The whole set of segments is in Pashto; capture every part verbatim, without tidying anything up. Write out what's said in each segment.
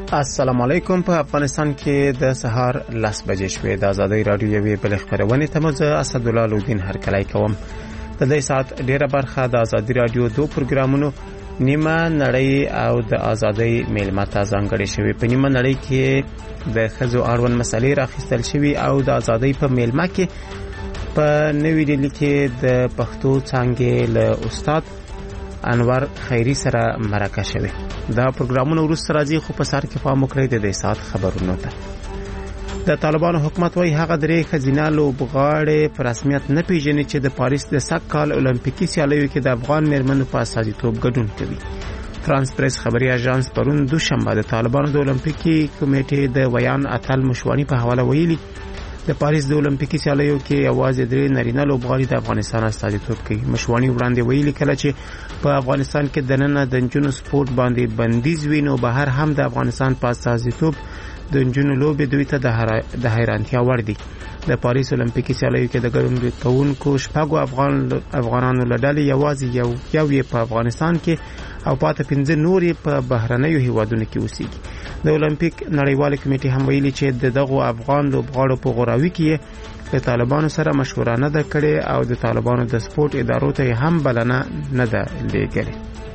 السلام علیکم. په افغانستان کې د سهار لس بجې شوې. د آزادۍ رادیو یوې بلې خپرونې ته مو زه اسدالله لودین هرکلی کوم. د دې ساعت ډیره برخه د آزادۍ رادیو دو پروګرامونو نیمه نړۍ او د آزادۍ میلمه ته ځانګړې شوې. په نیمه نړۍ کې د ښځو اړوند مسلې راخیستل شوي او د آزادۍ په میلمه کې په نوې ډیلي کې د پښتو څانګې له استاد انور خیری سره مرکه شوه. دا پروګرامونه وروسته راځي، خو په سر کې پام وکړئ د دې ساعت خبرونو ته. د طالبانو حکومت وايي هغه درې ښځینه لوبغاړې په رسمیت نه پیژني چې د پاریس د سږ کال اولمپیکي سیالیو کې د افغان میرمنو په استازیتوب ګډون کوي. فرانس پریس خبري اژانس پرون دوشنبه د طالبانو د اولمپیکي کمیټې د ویان اتل مشوانی په حواله ویلي د پاریس د اولمپیکي سیالیو کې یوازې درې نارینه لوبغاړي د افغانستان استازیتوب کوي. مشوانی وړاندې ویلي کله چې په افغانستان کې د نن د نجونو سپورت باندې بندیز وینو بهر هم د افغانستان په استازیتوب د نجونو لوبې دوی ته د حیرانتیا وړ دي. د پاریس اولمپیکي سیالیو کې د ګډون کوونکو شپږو افغان افغانانو لړلې یوازې یو یو یې په افغانستان کې او پاته پنځه نورې په بهرنیو هیوادونو کې اوسېږي. د اولمپیک نړیوال کمیټې هم ویلي چې د دغو افغان لوبغاړو په غوراوي کې د طالبانو سره مشوره نه ده کړې او د طالبانو د سپورت ادارو ته هم بلنه نه ده لېږلې.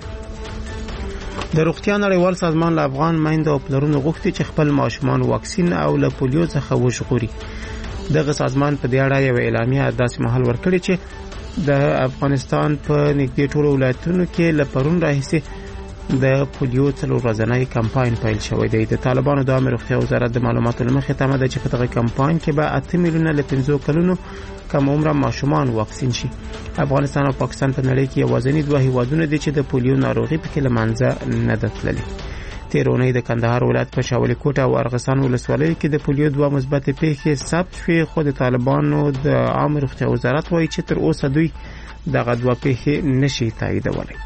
د روغتیا نړیوال سازمان له افغان میندو او پلرونو غوښتي چې خپل ماشومان واکسین او له پولیو څخه وژغوري. دغه سازمان په دې اړه یو اعلامیه داسې مهال ورکړې چې د افغانستان په نږدې ټولو ولایتونو کې له پرون راهیسې د پولیو څلور ورځنی کمپاین پیل شوی دی. د طالبانو د عامه روغتیا وزارت د معلوماتو له مخې تمه ده چې په دغه کمپاین کې به اته میلیونه له پنځو کلونو کم عمره ماشومان واکسین شي. افغانستان او پاکستان په نړۍ کې یوازینی دوه هیوادونه دي چې د پولیو ناروغي پکې له منځه نه ده تللې. تیر اونۍ د کندهار ولایت په شاولی کوټه او ارغسان ولسوالیو کې د پولیو دوه مثبت پیښې ثبت شوې، خو د طالبانو د عامه روغتیا وزارت وایي چې تر اوسه دوی دغه دوه پیښې نشي تاییدولی.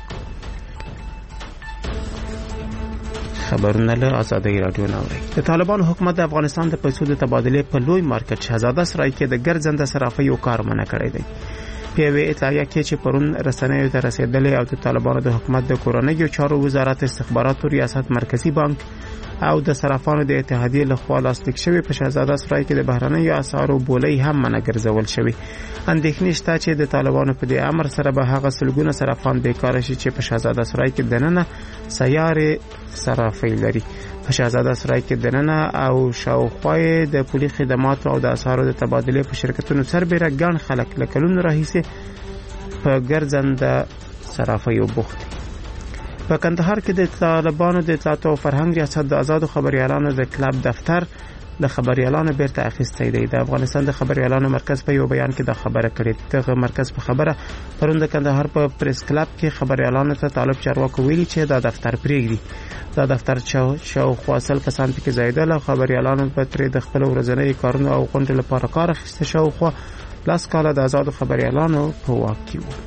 خبرونه له آزادۍ رادیو ناوړي. د طالبانو حکومت د افغانستان د پیسو د تبادلې په لوی مارکیټ شهزاده سرای کې د ګرځنده صرافیو کار منع کړی دی. په یوې اطلاعیه کې چې پرون رسنیو ته رسیدلې او د طالبانو د حکومت د کورنیو چارو وزارت، استخباراتو ریاست، مرکزی بانک او د صرافانو د اتحادیې لخوا لاسلیک شوی په شهزاده سرای کې د بهرنیو اسعارو بولۍ هم منع ګرځول شوی. اندېښنې شته چې د طالبانو په دې امر سره به هغه سلګونه صرافان بیکاره شي چې په شهزاده سرای کې دننه سیارې صرافي لري. په شهزاده سرای کې دننه او شاوخوا د پولي خدماتو او د اسعارو د تبادلې په شرکتونو سربېره ګڼ خلک له کلونو راهیسې په ګرځنده صرافیو بوخت دي. په کندهار کې د طالبانو د اطلاعات او فرهنګ ریاست د آزادو خبريالانو د کلب دفتر د خبريالانو بیرته اخیستی دی. د افغانستان د خبريالانو مرکز په یو بیان کې دا خبره کړې. دغه مرکز په خبره پرون د کندهار په پریس کلب کې خبريالانو ته طالب چارواکو ویلي چې دا دفتر پریږدي. دا دفتر شاوخوا سل کسان پکې ځایېدل او خبريالانو په ترې د خپل ورځنی کارونو او غونډو لپاره کار اخیسته. شاوخوا لاس کاله د آزادو خبريالانو په واک کې وو.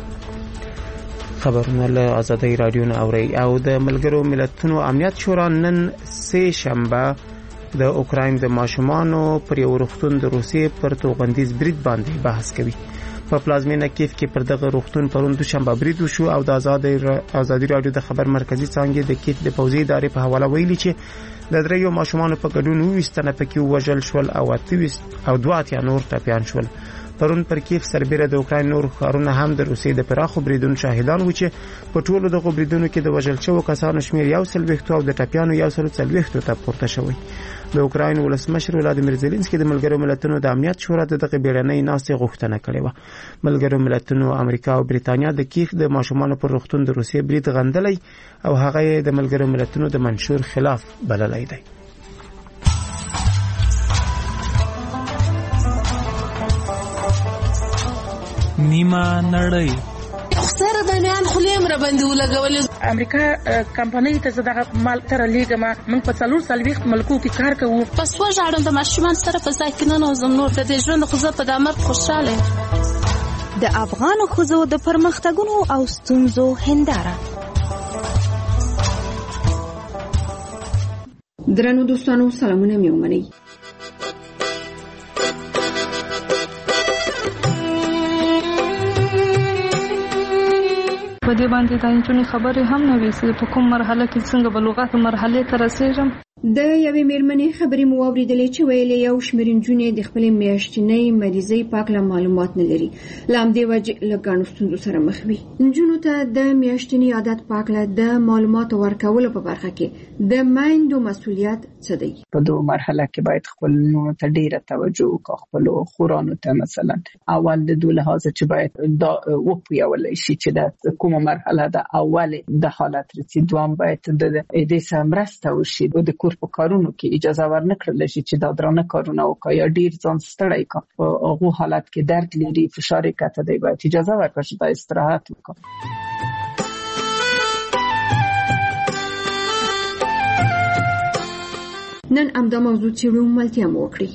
خبرونه له آزادۍ رادیو نه اوري. او د ملګرو ملتونو امنیت شورا نن سه شنبه د اوکراین د ماشومانو پر یو روغتون د روسیې پر توغندیز برید باندې بحث کوي. په پلازمینه کیف کې پر دغه روغتون پرون دوشنبه برید وشو او د آزادۍ آزادۍ رادیو د خبر مرکزی څانګې د کیف د پوځي ادارې په حواله ویلي چې د دریو ماشومانو په ګډون وستنه پکې وژل شول او اتويست او دوه اتیا نور ټپيان شول. پرون پر کیف سربېره د اوکراین نور ښارونه هم د روسیې د پراخو بریدونو شاهدان و چې په ټولو دغو بریدونو کې د وژل شوو کسانو شمیر یو سل ویښتو او د ټپیانو یو سل څلوېښتو ته پورته شوی. د اوکراین ولسمشر ولادیمیر زيلنسکي د ملګرو ملتونو د امنیت شورا د دغه بیړنۍ ناستې غوښتنه کړې و. ملګرو ملتونو امریکا او بریتانیا د کیف د ماشومانو پر روغتون د روسیې برید غندلی او هغه د ملګرو ملتونو د منشور خلاف بللی دی. نیمه نړۍ سره د بیان خلیم را باندې ولګول. امریکا کمپنۍ ته زده مال تر لیګما موږ په څلور سلويخ ملکو کې کار کوو. پس وژاړم د ماشومان سره په ځای کې نه نوزم نور د دې ژوند خو زه په دامر خوشاله. د افغان ښځو د پرمختګونو او ستونزو هنداره. درنو دوستانو سلامونه مې ومنئ. په دې باندې د انجونې خبرې هم نه وې چې په کوم مرحله کې څنګه بلوغت مرحله ته رسیږم. د یوې مېرمنې خبرې مو واورېدلې چې ویلې یو شمېر نجونې د خپلې میاشتنۍ مریضۍ په هکله معلومات نه لري، له همدې وجې له ګڼو ستونزو سره مخ وي. نجونو ته د میاشتني عادت په هکله د معلوماتو ورکولو په برخه کې د میندو مسؤلیت څه دی؟ په دوه مرحله کې باید خپل نونو ته ډیره توجه وکړو. خپل خورانو ته مثلا اول د دوه لحاظه چې باید دا وپویول شي چې د کومه مرحله د اول د حالت رسي، دوام باید د دې سره مرسته وشي د کور په کارونو کې اجازه ورنکړل شي چې دا درانه کارونه وکړي یا ډیر ځان ستړی کړي. په هغه حالت کې درد لري، فشار کته دی، باید اجازه ورکړي چې استراحت وکړي. نن همدا موضوع څېړو، ملتیا مو وکړي.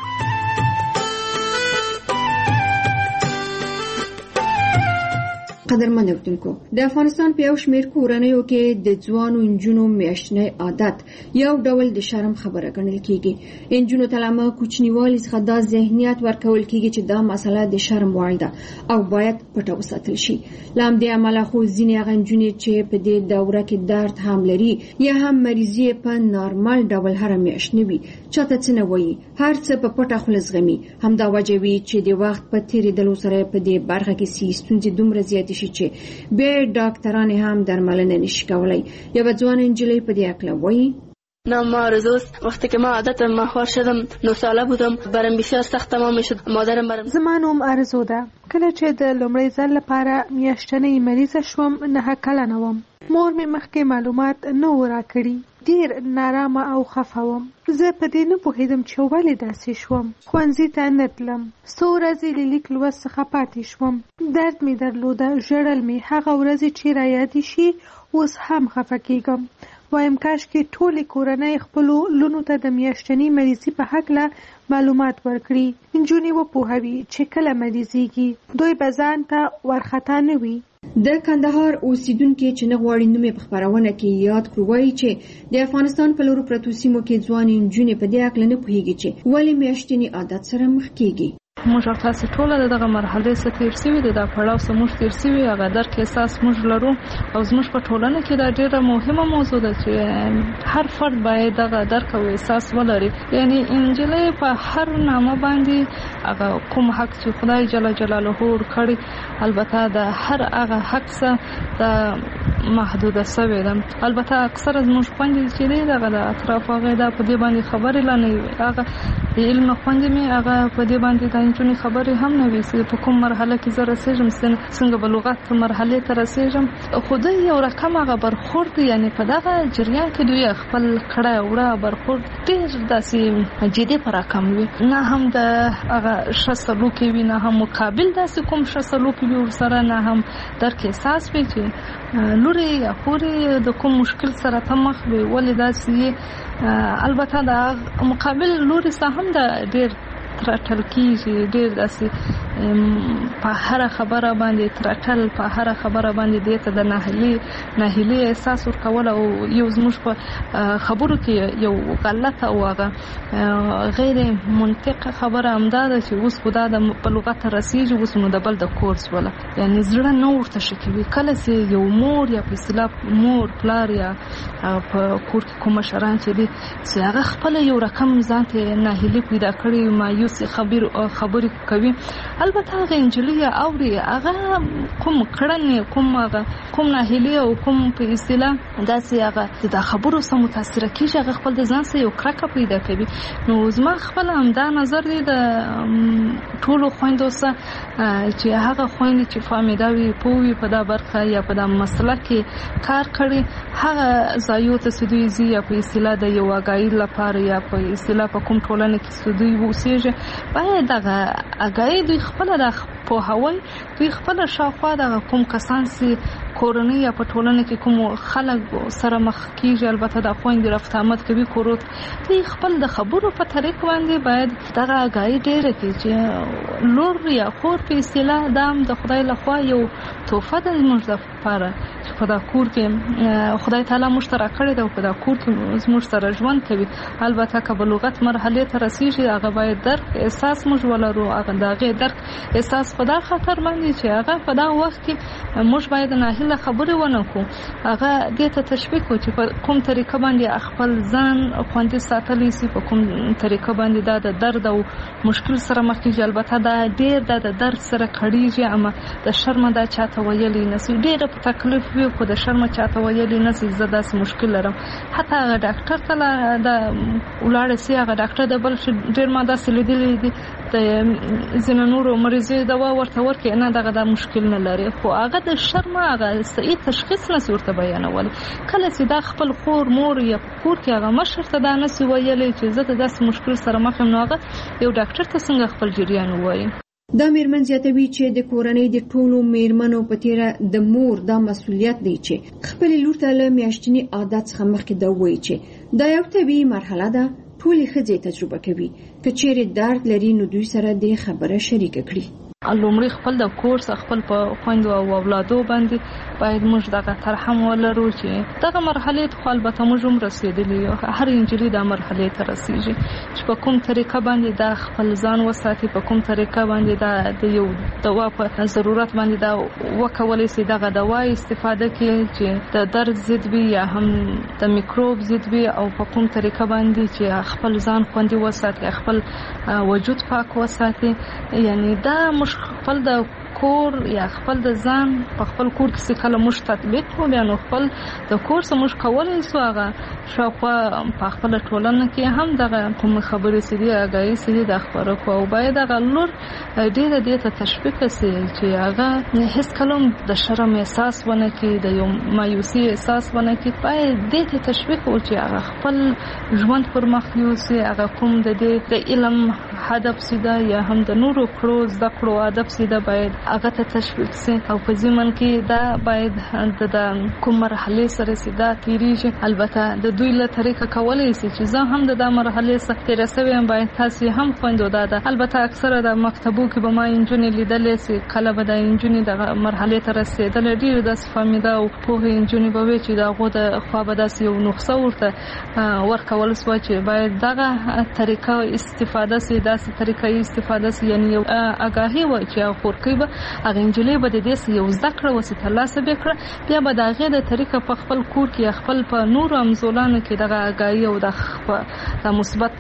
قدرمن اوریدونکو، د افغانستان په یو شمېر کورنیو کې د ځوانو نجونو میاشتنی عادت یو ډول د شرم خبره ګڼل کېږي. نجونو ته له کوچنیوالي څخه دا ذهنیت ورکول کېږي چې دا مسله د شرم وړ ده او باید پټه وساتل شي. له همدې امله خو ځینې هغه نجونې چې په دې دوره کې درد هم لري یا هم مریضي په نارمل ډول هره میاشت نه وي، چاته څه نه وایي، هر څه په پټه خوله زغمي. همدا وجه وي چې د وخت په تېرېدلو سره په دې برخه کې ستونزې دومره زیاتې شي چې بیا ډاکټران هم درملنه نشي کولای. یو ځوان انجلۍ په دې اکله وایي: نام آرزوست. وقتی که ما عادت ماهوار شدم نه ساله بودم، برام بسیار سخت تمام شد. مادرم برام زما نوم آرزو ده. کله چې د لومړي ځل لپاره میاشتنۍ مریضه شوم، نه کلنه وم. مور مې مخکې معلومات نه و راکړي. ډیر نارامه او خفه وم. زه په دې نه پوهېدم چې ولې داسې شوم. ښوونځي ته نه تلم. څو ورځې له لیک لوست څخه پاتې شوم. درد مې درلوده، ژړل مې. هغه ورځې چې رایادې شي اوس هم خفه کېږم. وایم کاش کې ټولې کورنۍ خپلو لونو ته د میاشتنۍ مریضۍ په هکله معلومات ورکړي، نجونې وپوهوي چې کله مریضېږي، دوی به ځان ته وارخطا نه وي. د کندهار اوسیدونکو چې نه غواړي نوم په خبرونه کې یاد کړو، وایي چې د افغانستان په لورو پرتو سیمو کې ځوانې نجونې په دې اکل نه پوهیږي چې ولې میاشتنی عادت سره مخ کیږي. موږ تاسو ټول دغه مرحله څخه تیر شوي دي، دا پړاو سره موږ تیر شوي، هغه درک احساس موږ لرو او زموږ په ټولنه کې دا ډیره مهمه موضوع ده چې هر فرد باید دغه درک او احساس ولري. یعنی انجلۍ په هر نامه باندې هغه کوم حق چې خدای جل جلاله ورکړي، البته د هر هغه حق څخه د محدوده شوی ده. البته اکثر زموږ خوندې چې دی دغه د اطراف هغه دا په دې باندې خبرې لنی هغه د علم خوندې می هغه په دې باندې د انجونی خبرې هم نه وي چې په کوم مرحله کې زه رسېږم، څنګه به لغت مرحله ته رسېږم. خو د یو رقم هغه برخورد، یعنی په دغه جریان کې دوی خپل کړه وړه برخورد ډېر داسې جدي پر رقم وي، نه هم د هغه ښه سلوک وي، نه هم مقابل داسې کوم ښه سلوک وي ورسره، نه هم درک احساس وي چې لوري یا خوري د کوم مشکل سره ته مخ وي، ولې داسې. البته د مقابل لوري سره هم د ډېر ترټل کیږي، ډېر داسې په هر خبره باندې ترټل، په هر خبره باندې دته د ناهیلي ناهیلي احساس ورکول او یو زموږ په خبرو کې یو غلطه او هغه غیر منطقه خبره همدا ده چې اوس خدا د په لغت رسیږي، اوس نو د بل د کورس ولا یعنی زړه نه ورته شکوي. کله چې یو مور یا په اصطلاح مور پلار یا په کور کې کوم شران چې دي چې هغه خپل یو رقم ځان ته ناهیلي پیدا کړي، مایوس خبر خبرې کوي. البته هغه انجلۍ اوري هغه کوم کړنې، کوم هغه کوم ناهیلي او کوم په اصطلاح داسې هغه د خبرو سره متاثر کیږي، هغه خپل د ځان سره یو کرکه پیدا کوي. نو زما خپل همدا نظر دی د ټولو خويندو سره چې هغه خويندې چې فامیدا وي پوي په دا برخه یا په دا مسله کې کار کړي، هغه ځایو ته سدوي زی یا په اصطلاح د یو اگایي لپاره یا په اصطلاح په کوم ټولنه کې سدوي وسیږي، باید دغه اگایي دوی خپل د په هوای دوی خپل شاوخوا د کوم کسان سي کورنۍ یا په ټولنه کې کوم خلک سره مخ کیږي، البته د خويندې رفت آمد کوي کوروت دوی خپل د خبرو په طریق باندې باید دغه اگایي ډېره کړي چې لور یا خور په اصطلاح دام د خدای لخوا یو تحفه ده زموږ لپاره چې په دا کور کې خدای تعالی مشترک کړی دی او په دا کور کې زموږ سره ژوند کوي. البته که په لغت مرحله ته رسیږي هغه باید درک احساس موږ ولرو، هغه دغه درک احساس په دا خطر باندې چې هغه په دا وخت کې موږ باید ناهیله خبرې ونه کړو، هغه دې ته تشویق وکړو چې په کوم طریقه باندې خپل ځان خوندي ساتلی شي، په کوم طریقه باندې دا د درد او مشکل سره مخ کېږي. البته دا ډېر دا د درد سره کړیږي، اما د شرمه دا چاته ویلی نه شي، ډېر په تکلیف وي خو د شرمه چاته ویلی نه شي زه داسې مشکل لرم. حتی هغه ډاکټر ته د ولاړ شي، هغه ډاکټر د بل ډېر ما داسې لیدلی دي د ځینو نورو مریضو دوا ورته ورکړي نه دغه دا مشکل نه لري، خو هغه د شرمه هغه صحیح تشخیص نه شي ورته بیانولی. کله چې دا خپل خور مور یا کور کې هغه مشر ته دا نه شي ویلی چې زه د داسې مشکل سره مخ یم، نو هغه یو ډاکټر ته څنګه خپل جریان ووایي. دا میرمن زیاتوي چې د کورنۍ د ټولو میرمنو په تیره د مور دا مسؤلیت دی چې خپل لور ته له میاشتني عادت څخه مخکې دا وایي چې دا یو طبیعي مرحله ده، ټولې ښځې تجربه کوي، که چیرې درد لري نو دوی سره د خبره شریکه کړي. لومړی خپل د کورس خپل په خویندو او اولادو باندې باید موږ دغه ترحم ولرو چې دغه مرحلې ته البته موږ هم رسېدلي یو، هر نجلۍ دا مرحلې ته رسېږي چې په کوم طریقه باندې دا خپل ځان وساتي، په کوم طریقه باندې دا د یو دوا په ضرورت باندې دا وکولی شي دغه دوا استفاده کړي چې د درد ضد وي یا هم د میکروب ضد وي، او په کوم طریقه باندې چې خپل ځان خوندي وساتي، خپل وجود پاک وساتي. یعنی دا خپل د کور یا خپل د ځان په خپل کور کې کله موږ تطبیق کړو، بیا نو خپل د کور څخه موږ کولی شو هغه شاوخوا په خپل ټولنه کې هم دغه کوم خبرې چې دي آګاهي چې دي د خپره کړو، او باید هغه لور ډېره دې ته تشویق شي چې هغه هېڅ کله د شرم احساس ونه کړي، د یو مایوسي احساس ونه کړي. باید دې ته تشویق وکړو چې هغه خپل ژوند پر مخ یوسي، هغه کوم د دې د علم هدف سیده یا هم د نورو کړو زده کړو هدف سیده باید هغه ته تشویق سي، او په ځمن کې دا باید د کوم مرحلې سره سیده تیریږي. البته د دوی له طریقه کولی شي چې زه هم د دا مرحلې څخه تیره شوې یم، باید تاسې هم خویندو دا ده. البته اکثره د مکتبو کې به ما نجونې لیدلې چې کله به د نجونې دغه مرحلې ته رسېدلې، ډېرې داسې فهمیده او پوهې نجونې به وي چې د هغو د خوا به داسې یو نسخه ورته ورکول شوه چې باید دغه طریقه استفاده شي، داسې طریقه استفاده شي، یعنې یو آګاهي وایي چې خورکۍ به هغه نجلۍ به د دې یو زده کړه وسې ترلاسه به کړه، بیا به د هغې د طریقه په خپل کور کې خپل په نورو همزولانو کې دغه آګاهي او د مثبت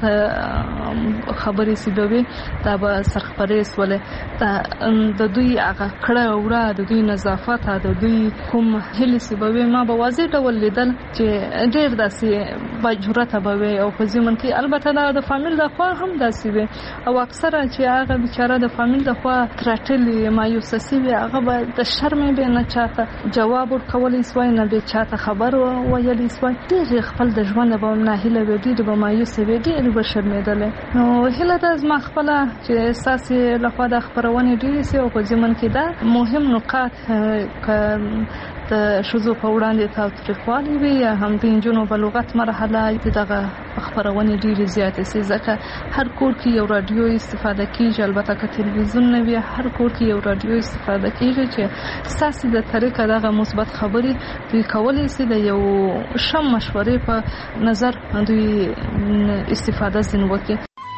خبرې چې به وي دا به سرخپرې شولې. د دوی هغه کړه وړه، د دوی نظافت، د دوی کوم هیلې چې به وي ما به واضح ډول لیدل چې ډېر داسې باجرته به وي، او په ضمن کې البته دا د فامیل د خوا هم داسې وي، او اکثره چې هغه بیچاره د فامیل د خوا ترټلي مایوسه شوي هغه به د شرمې به نه چاته جواب ورکولی سوی، نه به چاته خبر ویلی سوی، ډېرې خپل د ژوند به ناهیله وي، ډېرې به مایوسه وي، ډېرې به شرمېدلې. نو هیله ده زما خپله چې ستاسې لخوا د خپرونې ډېرې شي، او په ضمن کې دا مهم نقاط که د ښځو په وړاندې تاوتریخوالی وي یا هم د نجونو بلوغت مرحله دغه خپرونې ډېرې زیاتې شي، ځکه هر کور کې یو راډیو استفاده کېږي، البته که تلویزیون نه وي هر کور کې یو راډیو استفاده کېږي چې ستاسې د طریقه دغه مثبت خبرې دوی کولی شي د یو ښه مشورې په نظر دوی استفاده ځینې وکړي.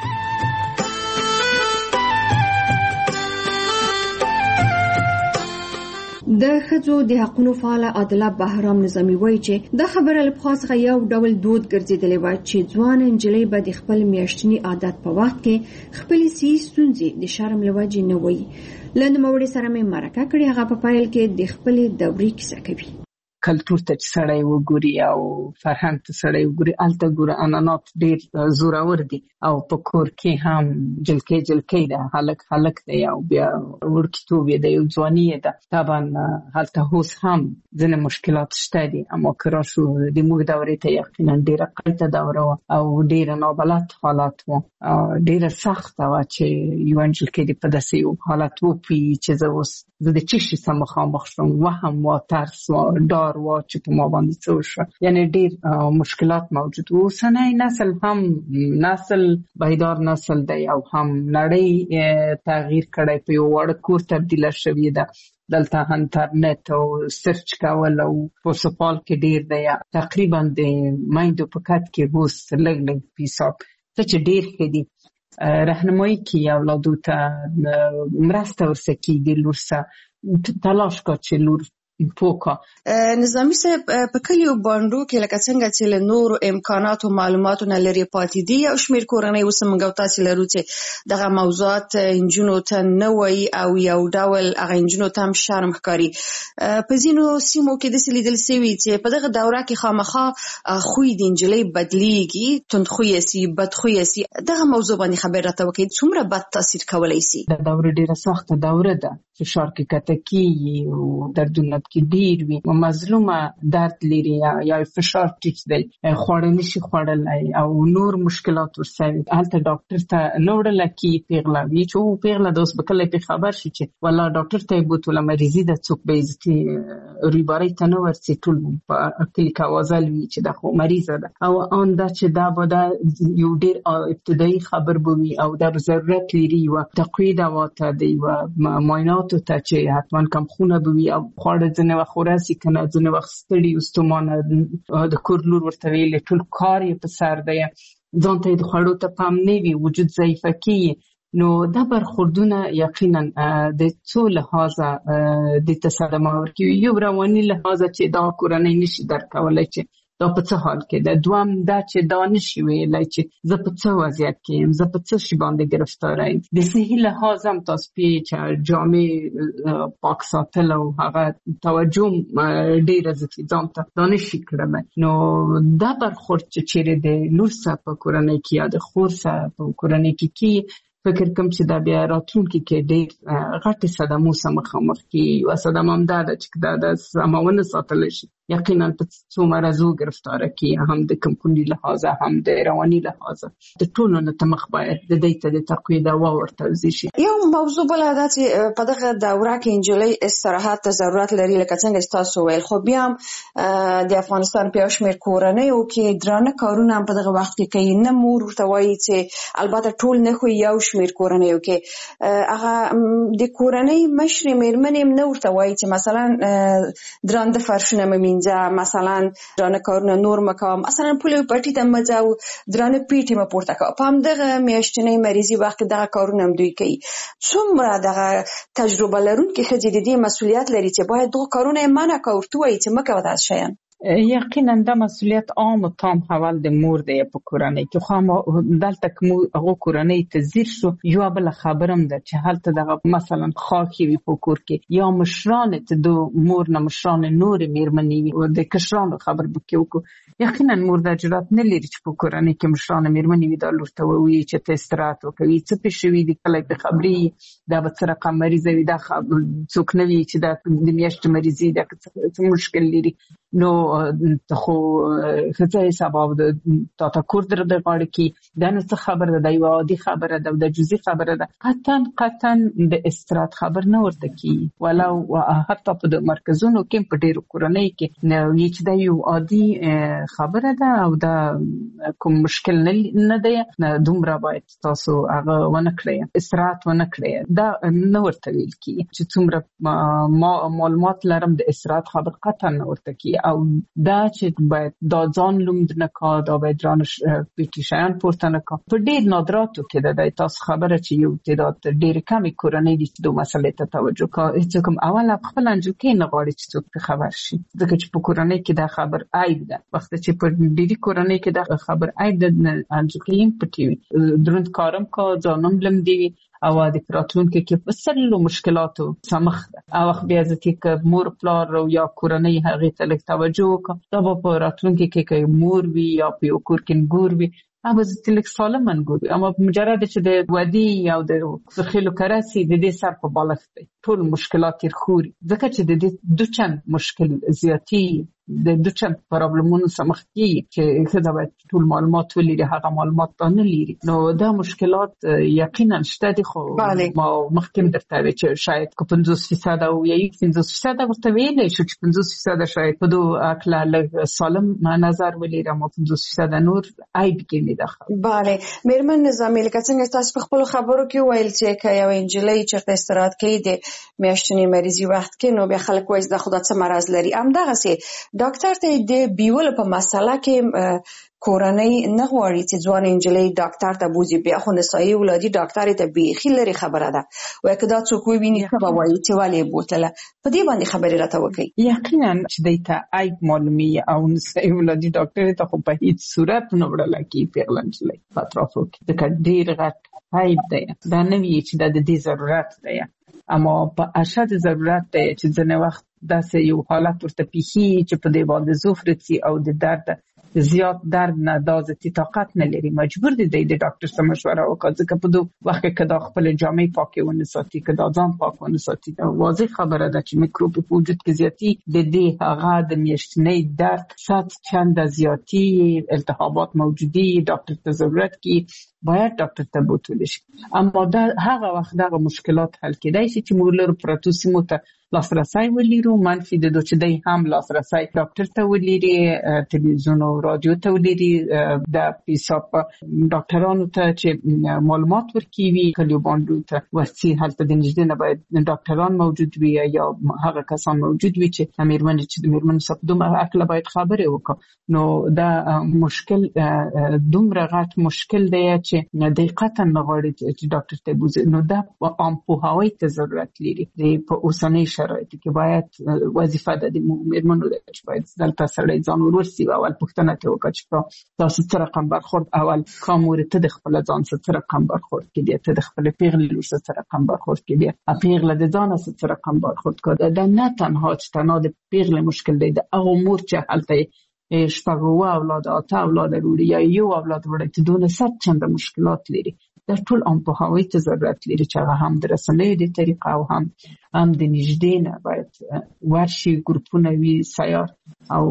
د ښځو د حقونو فعال عادله بهرام نظامي وایي چې دا خبره له پخوا څخه یو ډول دود ګرځېدلې وه چې ځوانه نجلۍ به د خپل میاشتني عادت په وخت کې خپلې صحي ستونزې د شرم له وجې نه وایي. له نوموړې سره مې مرکه کړې، هغه په پیل کې د خپلې دورې کیسه کوي. کلتور ته چې سړی وګوري او فرهنګ ته سړی وګوري، الته ګوره عنعنات ډېر زورور دي، او په کور کې هم جلکې جلکې ده، هلک هلک دی او بیا وړکتوب یې د یو ځواني ده. طبعا هلته اوس هم ځینې مشکلات شته دي، اما که راشو د موږ دورې ته یقینا ډېره قیته دوره وه او ډېره نابلد حالات وه، ډېره سخته وه چې یوه نجلکۍ دې په داسې یو حالت وپوهېږي چې زه اوس زه د څه شي سره مخامخ شوم، وهم وه، ترس وه، ډار وه چې په ما باندې څه وشوه، یعنې ډېر مشکلات موجود وو. اوسنی نسل هم نسل بیدار نسل دی او هم نړۍ تغییر کړی، په یو وړ کور تبدیله شوې ده. دلته انټرنیټ او سرچ کول او پوسپال کې ډېر دی، تقریبا د میندو په کټ کې اوس لږ لږ حساب څه چې ډېر ښه دي. راهنمایي کوي اولادو ته مرسته ورسره کیږي لور سره تلاش کا چې لور پوکا. نظامی صاحب په کلیو باندو کې لکه څنګه چې له نورو امکانات او معلوماتو نه لري پاتې دي او شمیر کورنۍ اوس موږ او تاسو لرو چې دغه موضوعات انجونو ته نه وایي او یو ډول هغه انجونو ته هم شرم ښکاري. په ځینو سیمو کې داسې لیدل شوي چې په دغه دوره کې خامخا خوی د نجلۍ بدلیږي، تندخویه سي، بدخویه سي. دغه موضوع باندې خبر راته وکړئ، څومره بد تاثیر کولی سي؟ دا دوره ډیره سخته دوره ده، فشار کې کته کیږي او دردونه کې ډیر وي، مظلومه درد لري یا فشار ټیټ دی، خوړل نشي خوړلای او نور مشکلات ورسره. هلته ډاکټر ته لوړل کی پیغلا وی چې پیغلا دوس بکله په خبر شي چې والله ډاکټر ته بوتله مریضي د څوک به عزتي ریباري ته نو ورسي ټول په کلی کاوازل وی چې د خو مریضه ده او ان دا چې دا به یو ډیر ابتدایي خبر بوي او د ضرورت لري او تقوید واته دی او معاینات ته چې حتما کم خونه بوي او خوړ ځنه وخوراسي کنه ځنه وخت ستړي واستمانه د کور لور ورته ویل ټول کار یې په سر دی، ځان ته د خوړو ته پام نه وي، وجود ضعیفه کیږي. نو دا برخوردونه یقینا د څو لحاظه د تصادم ورکوي. یو رواني لحاظه چې دا کورنۍ نشي درکولای چې دا په څه حال کې ده، دوام دا چې دا نشي ویلای چې زه په څه وضعیت کې یم، زه په څه شي باندې گرفتار یم. د صحي لحاظ هم تاسو چې جامې پاک ساتل او هغه توجه ډېره ځکه ځان ته دا نشي کړم. نو دا برخورد چې چیرې د لور سره په کورنۍ کې یا د خور سره په کورنۍ کې کې فکر کوم چې دا بیا راتلونکي کې ډېر غټې صدمو سره مخامخ کېږي. یوه صدمه هم دا ده چې دا د سمونه ساتلی شي یقینا په څو مرضو گرفتاره کیږي، هم د کمپونی لحاظه هم د رواني لحاظه. د ټولو نه تمخ باید د دې ته د تقوید او ورته شي. یو موضوع بل دا چې په دغه دوره کې انجلۍ استراحت ته ضرورت لري لکه څنګه تاسو ویل، خو بیا هم د افغانستان په شمیر کورنۍ او کې درانه کارونه په دغه وخت کې کوي. نه مور ورته وایي چې البته ټول نه خو یو شمیر کورنۍ او کې هغه د کورنۍ مشر میرمنې نه ورته وایي چې مثلا درانه فرشونه مې مثلا درانه کارونه نور مکوم، مثلا پولیو پټی ته مځه او درانه پیټي م پورته کوم. په هم دغه میاشتنۍ مریضي وخت دغه کارونه هم دوی کوي. څومره دغه تجربه لرونکي ښځې د دې مسؤلیت لري چې باید دغه کارونه یې منع کړي ورته وایي چې مه کوه داسې شیان؟ یقینا دا مسئولیت عام او تام حوال د مور دی په کورنۍ کې. خو دلته کوم هغه کورنۍ ته زیر شو یو بل خبرم ده چې هلته دغه مثلا خاکي وي په کور کې یا مشران ته د مور نه مشران نور میرمنې وي او د کشرانو خبر بکیو. یقینا مور د جرأت نه لري چې په کورنۍ کې مشران میرمنې وي دا لور ته وایي چې ته استراحت وکړي، څه پېښوي دي کله په خبري دا به څه رقم مریض وي، دا څوک نه وي چې دا د میاشت مریضي دا څه مشکل لري. نو ته خو څه سبب د تا کور در د غاړه کې دا نه څه خبره ده، یو عادي خبره ده، د جزئی خبره ده. قطعا قطعا د استراحت خبر نه ورته کی ولو حتی په د مرکزونو کې په ډیرو کورنۍ کې نو چې دا یو عادي خبره ده او دا کوم مشکل نه دی، نه دومره باید تاسو هغه ونه کړئ، استراحت ونه کړئ. دا نه ورته ویل کی چې څومره معلومات لرم د استراحت خبر قطعا نه ورته کی او دا چې باید دا ځان لومد نه کا دا باید رانه پیټیشن پورته نه کا. په ډیر نادراتو کې د تاسو خبره چې یو تعداد ډیر کمی کورنۍ دي چې د مسلې ته توجه کوي. هیڅ کوم اول خپل انجو کې نه غواړي چې څوک خبر شي، ځکه چې په کورنۍ کې دا خبر عیب ده. وخت چې په ډیری کورنۍ کې دا خبر عیب ده انجو کې پټي درند کارم کا ځانم لم دی او د راتلونکي کې په سلو مشکلاتو سمخ ده. او بیا ځکه چې مور پلار او یا کورنۍ هغه ته لږ توجه وکړي دا په راتلونکي کې کې مور وي یا په کور کې ګور وي هغه ځکه لږ سالم منګور. اما مجرد چې د ودی یا د خلو کراسي د دې سر په بالښت دی ټول مشکلات یې خوري، ځکه چې د دې دوچن مشکل زیاتی د دوچن پرابلمونو سمخ کیږي چې خدای باید ټول معلومات ولري، هغه معلومات نه لري. نو دا مشکلات یقینا شته دي. خو ما مخکې درته وی چې شاید کو پنځوس فیصد او یا پنځوس فیصد ورته ویلې شو چې پنځوس فیصد شاید په دوه اکلا لږ سالم نظر ولري، اما پنځوس فیصد نور عیب کې نه ده. بله میرمن نظامی لکه څنګه تاسو په خپل خبرو کې ویل چې که یو انجلۍ چېرته استراحت کوي د میاشتنۍ مریضي وخت کې نو بیا خلک وایي د خدا څه مرض لري. همدغسې ډاکټر ته د بیول په مسله کې کورنۍ نه غواړي چې ځوان انجلۍ ډاکټر ته بوزي، بیا خو نسایي ولادي ډاکټر ته بیخي لري خبره ده. وای کدا څوک ویني څه به وایي چې ولې بوتله. په دې باندې خبرې راته وکړي. یقینا چې دیتا عیب معلومي او نسایي ولادي ډاکټر ته خو په هیڅ صورت نه وړل کی پیغله انجلۍ په اطرافو کې د ډیر غټ عیب دی. دا نه وی چې د دې ضرورت دی، اما په اشد ضرورت دی چې ځنه وخت داسې یو حالت ورته پیښي چې په دې باندې زوفرتي او د درد زیات درد نه دازتي طاقت نه لري، مجبور دي د ډاکټر سره مشوره وکړي. ځکه په دوه وخت کې دا خپل جامې پاکې ونه ساتي، کدا ځان پاک ونه ساتي. دا واضح خبره ده چې میکروب په وجود کې زیاتی د دې هغه د میاشتنۍ درد صد چند زیاتی التهابات موجودي، ډاکټر ته ضرورت کې باید ډاکټر ته بوتل شي. اما دا هغه وخت دغه مشکلات حل کېدای شي چې موږ له پروتوسیمو ته لاسرسي ولرو، منفي د دوه چې د هم لاسرسي ډاکټر ته ولري، ټلویزیون او رادیو ته ولري، د پیساب ډاکټرانو ته چې معلومات ورکوي، کلیو باندې ته ورسي هلته د نږدې نه باید ډاکټران موجود وي یا هغه کسان موجود وي چې امرمن چې د امرمن سپدوم اکل باید خبره وکړي. نو دا مشکل دومره غټ مشکل دی چې دقیقاً نغواړي چې ډاکټر ته بوزي. نو دا عام پوهاوی ته ضرورت لري. د په اوسنۍ شرایطو کې باید وظیفه د امرمنو د چې باید دلته سړی ځان ورسي او اول پوښتنه ته وکړي چې تاسو څه رقم برخورد اول کومور ته د خپل ځان څه رقم برخورد کې ته د خپل پیغلې لور څه رقم برخورد کې پیغله د ځان څه رقم برخورد کړه. دا نه تنها چې تنها د پیغلې مشکل دی، د هغه مور چې هلته شپږ اولاد اته اولاد لري یا یو اولاد وړي ته دونه صد چنده مشکلات لري. دا ټول ام په هوی ته ضرورت لري چې هغه هم د رسنیو د طریقه او هم هم د نږدې نه باید ورشي ګروپونه وي سیار او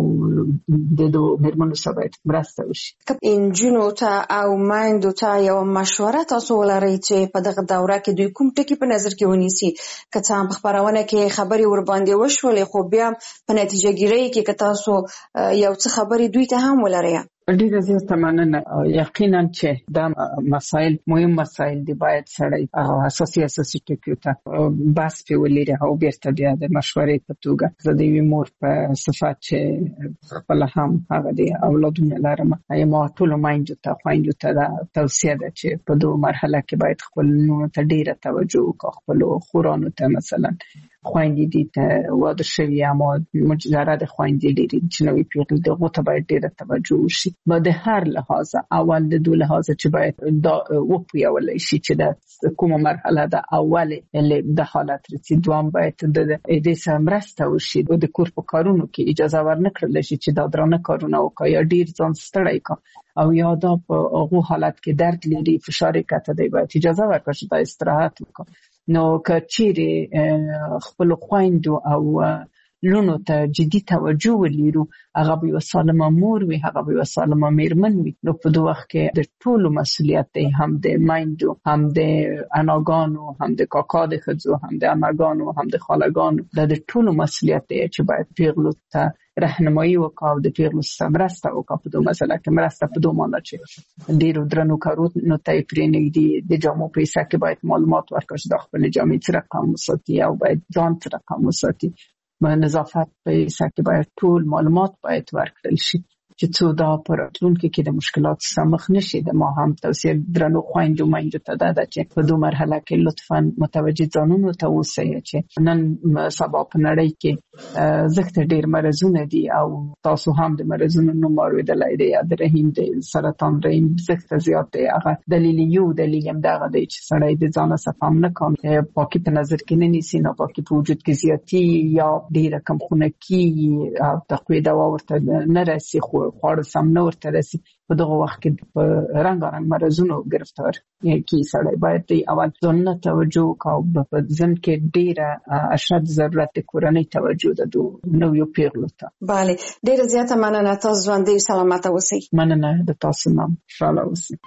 د دوه مرمنو سره باید مرسته وشي. انجونو ته او مایندو ته یو مشوره تاسو ولرئ چې په دغه دوره کې دوی کوم ټکي په نظر کې ونیسي؟ که څه هم په خبرونه کې خبري ور باندې وشولې خو بیا په نتیجه ګیرۍ کې که تاسو یو څه خبري دوی ته هم ولرئ. ډیره زیاته مننه. یقینا چې دا مسائل مهم مسائل دي، باید سړی اساسي اساسي ټکي ته بس په ولري او بیرته بیا د مشورې په توګه زه د یوې مور په صفات چې خپل هم هغه دي اولادونه لرم، اما ټول مایندو ته خویندو ته دا توصیه ده چې په دوه مرحله کې باید خپل نونو ته ډیره توجه وکړي. خپل خورانو ته مثلا خویندې دي ته واده شوي اما مجرد خویندې لري چې نوې پیغلې دي، هغو ته باید ډیره توجه وشي. با د هر لحاظ اول د دوه لحاظ چې باید دا وپویولی شي چې د کومه مرحله ده اول د حالت رسي، دوام باید د دې سره مرسته وشي د کور په کارونو کې اجازه ورنکړل شي چې دا درانه کارونه وکړي یا ډیر ځان ستړی کړي او یا دا په هغو حالت کې درد لري فشار کته دی باید اجازه ورکړي چې دا استراحت وکړي. نو که چیرې خپل خویندو او لونو ته جدي توجه ولرو، هغه به سالمه مور وي، هغه به سالمه میرمن وي. نو په دوه وخت کې د ټولو مسؤلیت دی، هم د مایندو، هم د اناګانو، هم د کاکا د ښځو، هم د عمګانو، هم د خالګانو. دا د ټولو مسؤلیت دی چې باید پیغلو ته راهنمایي وکړو او د پیغلو سره مرسته وکړو. په دوه مسله کې مرسته په دوه معنی چې ډیرو درنو کارونو ته یې پرېنږدي. د جامو په حصه کې باید معلومات ورکړي چې د خپل جامې څه رقم وساتي او باید ځان څه رقم وساتي. نظافت په حصه کې باید ټول معلومات باید ورکړل شي چې څو دا په راتلونکي کې د مشکلات سره مخ نشي. د ما هم توصیه درنو خویندو مایندو ته ده چې په دوه مرحله کې لطفاً متوجه ځانونو ته اوسئ چې نن سبا په نړۍ کې زښت ډیر مرزونه دي او تاسو هم د مرزونو نوم اورېدلی دی، یا د رحم د سرطان رحم زښت زیات دی. هغه دلیل یو دلیل هم دغه دی چې سړی د ځان څخه پام نه کوي، پاکي په نظر کې نه نیسي، نه پاکي په وجود کې زیاتی یا ډیره کم خونکي او تقویه دوا ورته نه رسي، خو خواړه سم نه ورته رسي. په دغه وخت کې په رنګارنګ مرزونو گرفتار کی سړی باید دی اول ځان توجه وکړي. په ځن کې ډیره اشد ضرورت کورنۍ توجه ده دو نویو پیغلو ته. بله ډیره زیاته مننه. تاسو ژوندۍ سلامت اوسئ. مننه د تاسو نام خوشاله اوسئ.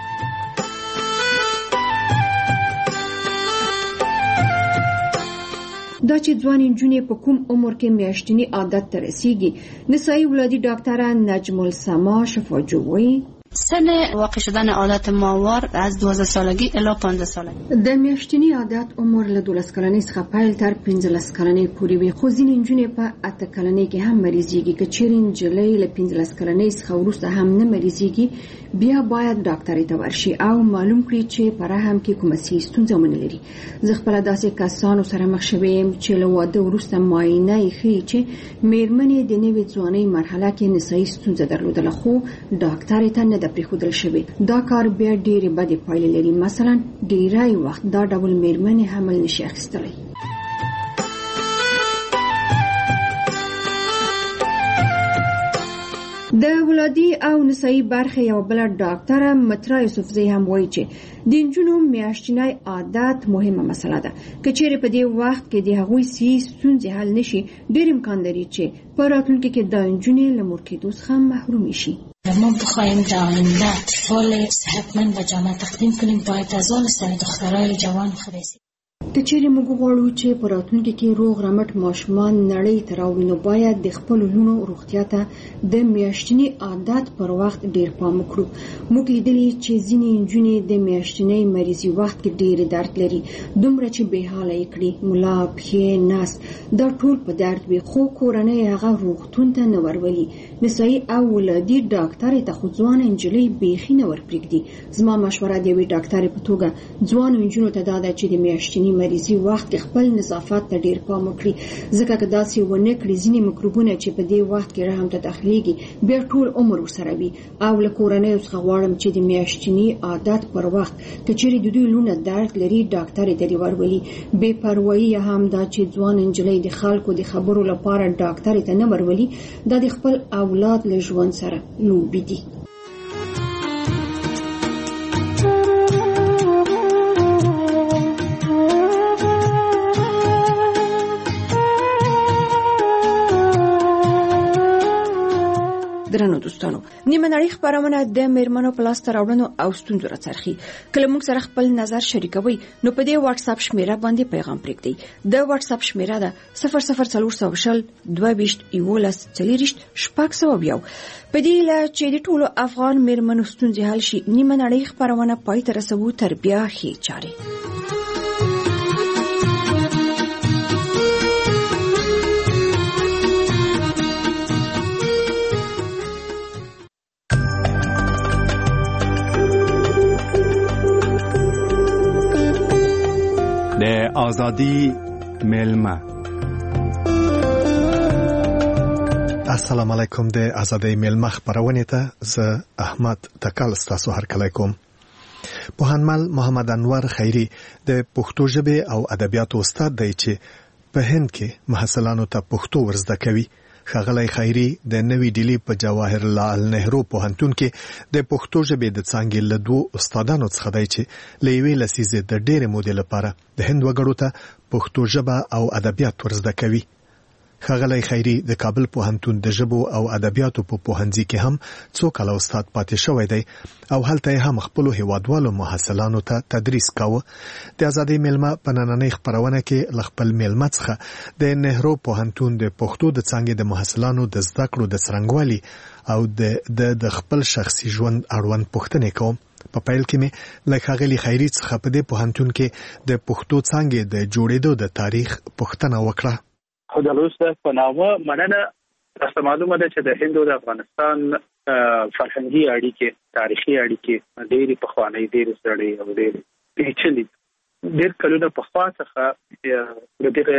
دا چې ځوان نجونې په کوم عمر کې میاشتنی عادت ته رسیږي، نسایي ولادي ډاکټره نجم السما شفاجو وایي سن واقع شدن عادت ماهوار از دوازده سالگی الی پانزده سالگی. د میاشتنی عادت عمر له دولس کلنۍ څخه پیل تر پنځلس کلنۍ پورې وي، خو ځینې نجونې په اته کلنۍ کې هم مریضېږي. که چیرې نجلۍ له پنځلس کلنۍ څخه وروسته هم نه مریضېږي، بیا باید ډاکټرې ته ورشي او معلوم کړي چې په رحم کې کومه صحي ستونزه ونه لري. زه خپله داسې کسانو سره مخ شوې یم چې له واده وروسته معاینه یې ښیي چې مېرمنې د نوې ځوانۍ مرحله کې نسایي ستونزه درلودله، خو ډاکټرې ته نه ده پرېښودل شوې. دا کار بیا ډېرې بدې پایلې لري. مثلا ډېری وخت دا ډول مېرمنې حمل نشي اخیستلی. د ولادي او نسایي برخه یو بل ډاکټره مترا یوسفزۍ هم وایي چې د نجونو میاشتنی عادت مهمه مسله ده. که چیرې په دې وخت کې د هغوی صحي ستونزې حل نشي، ډېر امکان لري چې په راتلونکي کې دا نجونې له مور کېدو څخه محرومې شي. ما بخوایم در آینده اطفال صحتمند و جامعه تقدیم کنیم، باید از آن سر دخترای جوان خبرسیم. که چیرې موږ غواړو چې په راتلونکي کې روغ رمټ ماشومان نړۍ ته راوړو، نو باید د خپلو لوڼو روغتیا ته د میاشتني عادت پر وخت ډېر پام وکړو. موږ لیدلي چې ځینې نجونې د میاشتنۍ مریضي وخت کې ډېر درد لري، دومره چې بې حاله یې کړي، ملا، پښې، نس، دا ټول په درد وي، خو کورنۍ هغه روغتون ته نه ورولي. نسایي او ولادي ډاکټرې ته خو ځوانه نجلۍ بیخي نه ورپرېږدي. زما مشوره د یوې ډاکټرې په توګه ځوانو نجونو ته دا ده چې د میاشتني مریضي وخت کې خپل نظافت ته ډېر پام وکړي، ځکه که داسې ونه کړي ځینې میکروبونه چې په دې وخت کې رحم ته داخليږي بیا ټول عمر ورسره وي. او له کورنیو څخه غواړم چې د میاشتني عادت پر وخت که چیرې د دوی لونه درد لري، ډاکټرې ته دې ورولي. بې پروایي هم دا چې ځوان نجلۍ د خلکو د خبرو لپاره ډاکټرې ته نه ورولي، دا د خپل اولاد له ژوند سره لوبې دي. درنو دوستانو، نیمه نړۍ خبرونه د میرمنو په لاس راوړنو او ستونزو راڅرخي. کله موږ سره خپل نظر شریکوي، نو په دې واتس اپ شمیره باندې پیغام پرېږدئ. د واتس اپ شمیره ده صفر صفر څلور سوه شل دوه ویشت یولس څلېرویشت شپږ سوه یو. په دې له چې د ټولو افغان میرمنو ستونزې حل شي، نیمه نړۍ خبرونه پای ته رسوو تر بیا ښې چارې. د ازادي ملما. السلام علیکم. د ازادي ملما خبرونه ته زه احمد تکل ستاسو هرکلی کوم. پوهنمل محمد انور خیری د پښتو ژبې او ادبیاتو استاد دی چې په هند کې محصلانو ته پښتو ورزده کوي. ښاغلی خیری د نوې ډیلی په جواهر لال نهرو پوهنتون کې د پښتو ژبې د څانګې له دوو استادانو څخه دی چې له یوې لسیزې د ډېرې مودې لپاره د هند وګړو ته پښتو ژبه او ادبیات ورزده کوي. ښاغلی خیری د کابل پوهنتون د ژبو او ادبیاتو په پوهنځي کې هم څو کاله استاد پاتې شوی دی او هلته یې هم خپلو هیوادوالو محصلانو ته تدریس کاوه. د ازادۍ میلمه په نننۍ خپرونه کې له خپل میلمه څخه د نهرو پوهنتون د پښتو د څانګې د محصلانو د زده کړو د څرنګوالي او د د خپل شخصي ژوند اړوند پوښتنې کوم. په پیل کې مې له ښاغلي خیری څخه په دې پوهنتون کې د پښتو څانګې د جوړېدو د تاریخ پوښتنه وکړه. خو د روسته په نامه مننه. تاسو معلومه ده چې د هند او د افغانستان فرهنګي اړیکې، تاریخي اړیکې ډېرې پخوانۍ، ډېرې سړې او ډېرې پیچلې. ډېر کلونه پخوا څخه د دغه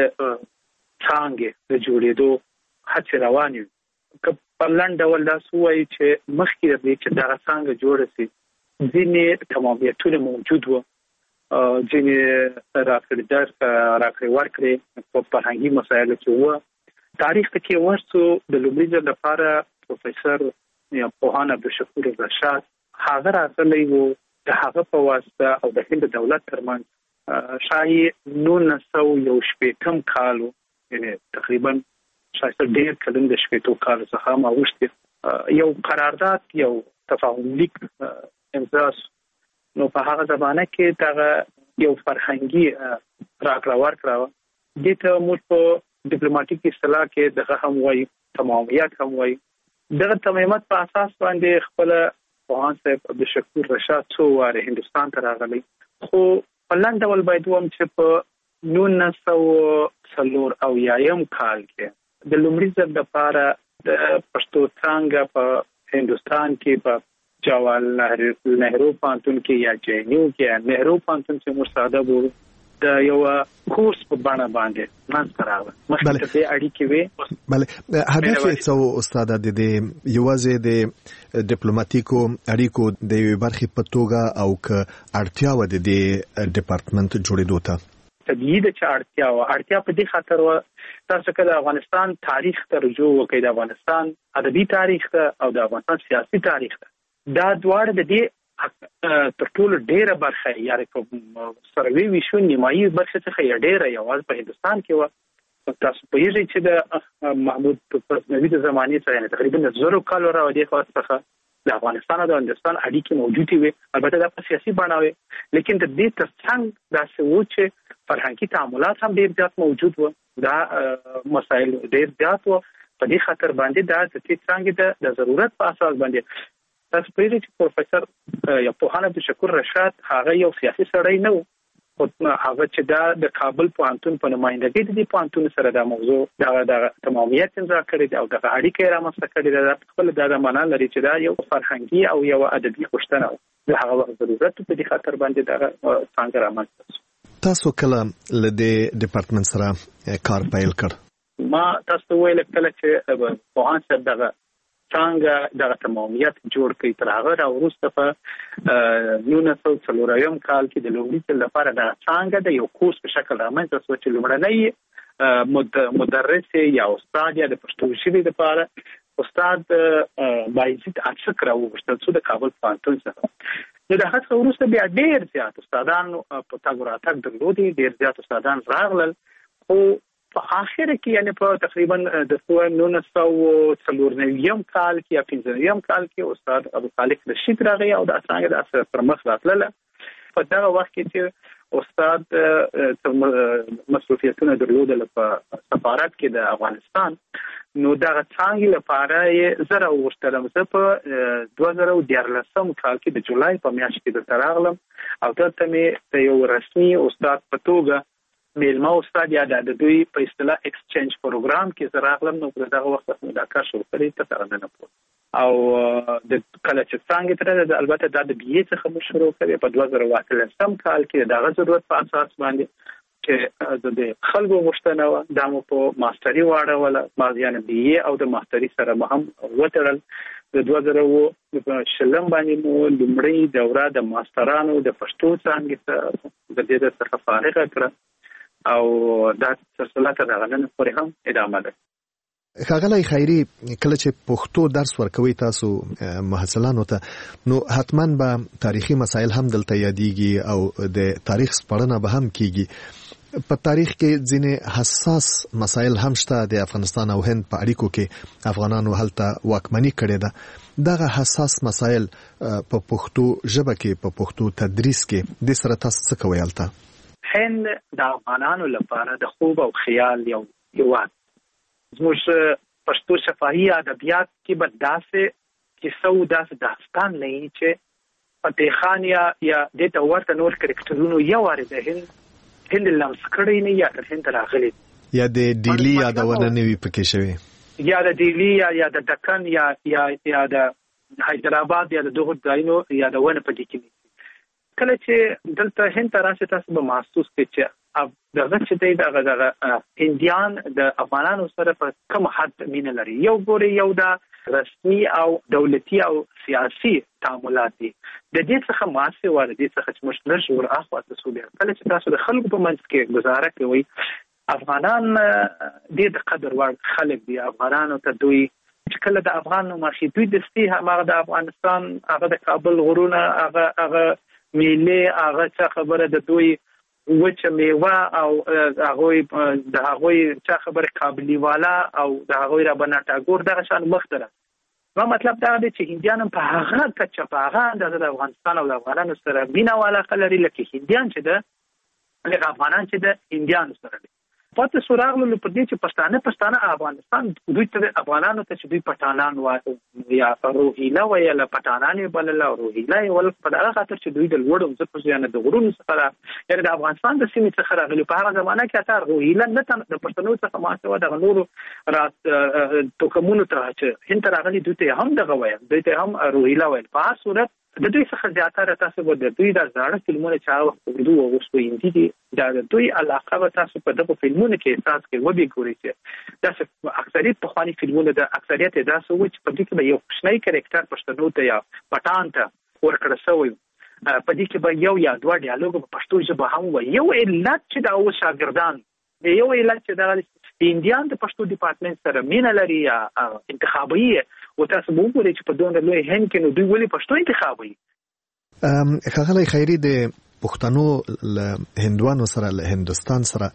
څانګې د جوړېدو هڅې روانې وي. که په لنډ ډول داسې ووایي چې مخکې د دې چې دغه څانګه جوړه شي، ځینې تمامیتونه موجود وو، ځینې راکړې در راکړې ورکړې په فرهنګي مسایلو کې وو. تاریخ ته کې ورسو د لومړي ځل لپاره پروفیسور یا پوهان عبدالشکور رشاد هغه راغلی وو. د هغه په واسطه او د هند دولت ترمنځ شاهي نولس سوه یو شپېتم کال، یعنې تقریبا شاید ډېر کلن د شپېتو کالو څخه هم اوښتې، یو قرارداد، یو تفاهم لیک امضا شو. نو په هغه زمانه کې دغه یو فرهنګي راکړه ورکړه وه. دې ته موږ په ډیپلوماټیک اصطلاح کې دغه هم وایي، تمامیت هم وایي. دغه تمامیت په اساس باندې خپله پوهان صاحب عبدالشکور رشاد څو واره هندستان ته راغلی، خو په لاندې ول باید وم چې په نولس سوه څلور اویایم کال کې د لومړي ځل لپاره د پښتو څانګه په هندستان کې په جواهرلال نهرو پوهنتون کې یا جے این یو کې نهرو پوهنتون چې مرساده بو د یو کورس په بڼه باندې منځ راغله. مخکې ته اړیکې وي. بله هدف یې څه استاد د دې یوازې د ډیپلوماټیکو اړیکو د یوې برخې په توګه او که اړتیا و د دې ډپارټمنټ جوړېدو ته طبیعي ده چې اړتیا و اړتیا په دې خاطر و تاسو که د افغانستان تاریخ ته رجوع وکړئ، د افغانستان ادبي تاریخ ته او د افغانستان سیاسي تاریخ ته، دا دواړه د دې تر ټولو ډیره برخه یا سروي ویشو نیمایي برخه څخه ډیره یوازې په هندستان کې و. تاسو په یوه چې د محمود غزنوي د زمانې څخه تقریبا زرو کال راوړي خو څخه د افغانستان او د هندستان اړیکې موجودې وي، البته دا په سیاسي بڼه وي، لیکن د دې ترڅنګ داسې و چې فرهنګي تعاملات هم ډیر زیات موجود و. دا مسایل ډیر زیات و، په دې خاطر باندې دا د دې څنګه د ضرورت په اساس باندې تاسو په دې چې پروفیسور یا پوهان عبدالشکور رشاد هغه یو سیاسي سړی نه و، خو هغه چې دا د کابل پوهنتون په نمائندګۍ د دې پوهنتون سره دا موضوع د د تمامیت امضا کړی دی او د اړیکې رامنځته کړی دی. دا خپل د معنا لري چې دا یو فرهنګي او یو ادبي غوښتنه و، د هغه وخت ضرورت په دې خاطر باندې دا څنګه رامنځته. تاسو کله له دې ډپارټمنټ سره کار پیل کړ؟ ما تاسو ویل کله چې پوهان صاحب دغه څنګه دغه تمامیت جوړ کړي تر هغه راوروسته په نولس سوه څلورم کال کې د لومړي ځل لپاره د څنګه د یو کورس په شکل رامنځته شو چې لومړنی مدرس یا استاد یا د پښتو ژبې لپاره استاد بایزید اڅک راوغوښتل شو د کابل پوهنتون څخه. نو د هغه وروسته بیا ډېر زیات استادان په تګ راتګ درلودي، ډېر زیات استادان راغلل، خو په اخر کې یعنی په تقریبا د نولس سوه څلور نویم کال کې یا پنځه نویم کال کې استاد ابو خالق رشید راغی او د څنګه د اثر پر مخ راتله. په دغه وخت کې چې استاد مسؤلیتونه درلودل په سفارت کې د افغانستان، نو دغه څنګه لپاره یې زره وشتلم زه په دوه زره دیارلسم کال کې د جولای په میاشت کې د راغلم او دلته مې د یو رسمي استاد په توګه میلمه استاد یا د دوی په اصطلاح ایکسچینج پروګرام کې زه راغلم. نو په دغه وخت کې دا کار شروع کړی ته تر نه پوه او د کله چې څنګه تر البته دا د بي څخه مو شروع کړی په دوه زره اتلسم کال کې دغه ضرورت په اساس باندې چې د خلکو غوښتنه و دا مو په ماستري واړوله، ما یعنی بي او د ماستري سره هم وترل. د دوه زره شلم باندې مو لومړی دوره د ماسترانو د پښتو څنګه د دې څخه فارغ کړه او دا سلسله تر نن پورې هم ادامه ده. ښاغلی خیري، کله چې پښتو درس ورکوي تاسو محصلانو ته نو حتما به تاریخي مسایل هم دلته یادېږي او د تاریخ سپړنه به هم کیږي. په تاریخ کې ځینې حساس مسایل هم شته. د افغانستان او هند په اړیکو کې افغانانو هلته واکمني کړې ده. دغه حساس مسایل په پښتو ژبه کې په پښتو تدریس کې د سره تاسو څه کوئ هلته؟ هند د افغانانو لپاره د خوب او خیال یو هیواد. زموږ پښتو شفاهي ادبیات کې به داسې کیسه او داسې داستان نه وي چې فتح خان یا یا د ته ورته نور کرکټرونو یو واره د هند هند لمس کړی نه یا د هند راغلي یا د ډیلی یادونه نه وي پکې شوی یا د ډیلی یا یا د دکن یا یا یا د حیدرآباد یا د دغه ځایونو یادونه پکې کیږي. کله چې دلته هند ته راشي تاسو به محسوس کړئ چې دغه چې دی دغه دغه هندیان د افغانانو سره په کوم حد مینه لري. یو ګوري یو د رسمي او دولتي او سیاسي تعاملات دي. د دې څخه ماسه و د دې څخه چې موږ نشو ور اخوا تاسو به کله چې تاسو د خلکو په منځ کې گزاره کوي افغانان دې د قدر وړ خلک دي. افغانانو ته دوی چې کله د افغان ماشي دوی د ستی هغه د افغانستان هغه د کابل غرونه هغه هغه میله هغه څه خبره د دوی وچه میوه او هغه د هغه څه خبره قابلی والا او د هغه را بناټاګور دغه شان مختره. نو مطلب دا دی چې هندیان په هغه کچه په هغه د افغانستان او د افغانانو سره مینا والا لري لکه هندیان چې د لکه افغانان چې د هندیانو سره دي. پاتې سوراغلو په دې چې پښتانه پښتانه افغانستان دوی ته افغانانو ته چې دوی پټانان وایي یا روهیلا وایي لا پټانان بل لا روهیلا ول په هغه خاطر چې دوی د لوړو ځکه چې نه د غرونو څخه یا د افغانستان د سیمې څخه راغلي په هغه زمانہ کې اته روهیلا نه د پښتنو څخه ماسوه د نورو رات توکمونو ته چې هند راغلي دوی ته هم دغه وایي دوی ته هم روهیلا وایي په هر صورت د دوی څخه زیاتره تاسو به د دوی د زړه فلمونه چې هغه اردو او اوس په هندي دي دا د دوی علاقه به تاسو په دغه فلمونو کې احساس کې وبې ګورئ چې دا اکثریت په خواني فلمونه د اکثریت دا سو چې په دې کې به یو کوچنی کریکټر پښتنو ته یا پټان ته ورکړل شوی په دې کې به یو یا دوه ډیالوګ په پښتو ژبه هم وي یو علت چې دا اوس شاګردان یو علت چې دا د انډیان د پښتو ډپارټمنټ سره مینه لري یا انتخابي او تاسو وګورئ چې په دونه لوی هند کې نو دوی ولې پښتو انتخابي ام خغلی خیری د پښتنو له هندوانو سره له هندستان سره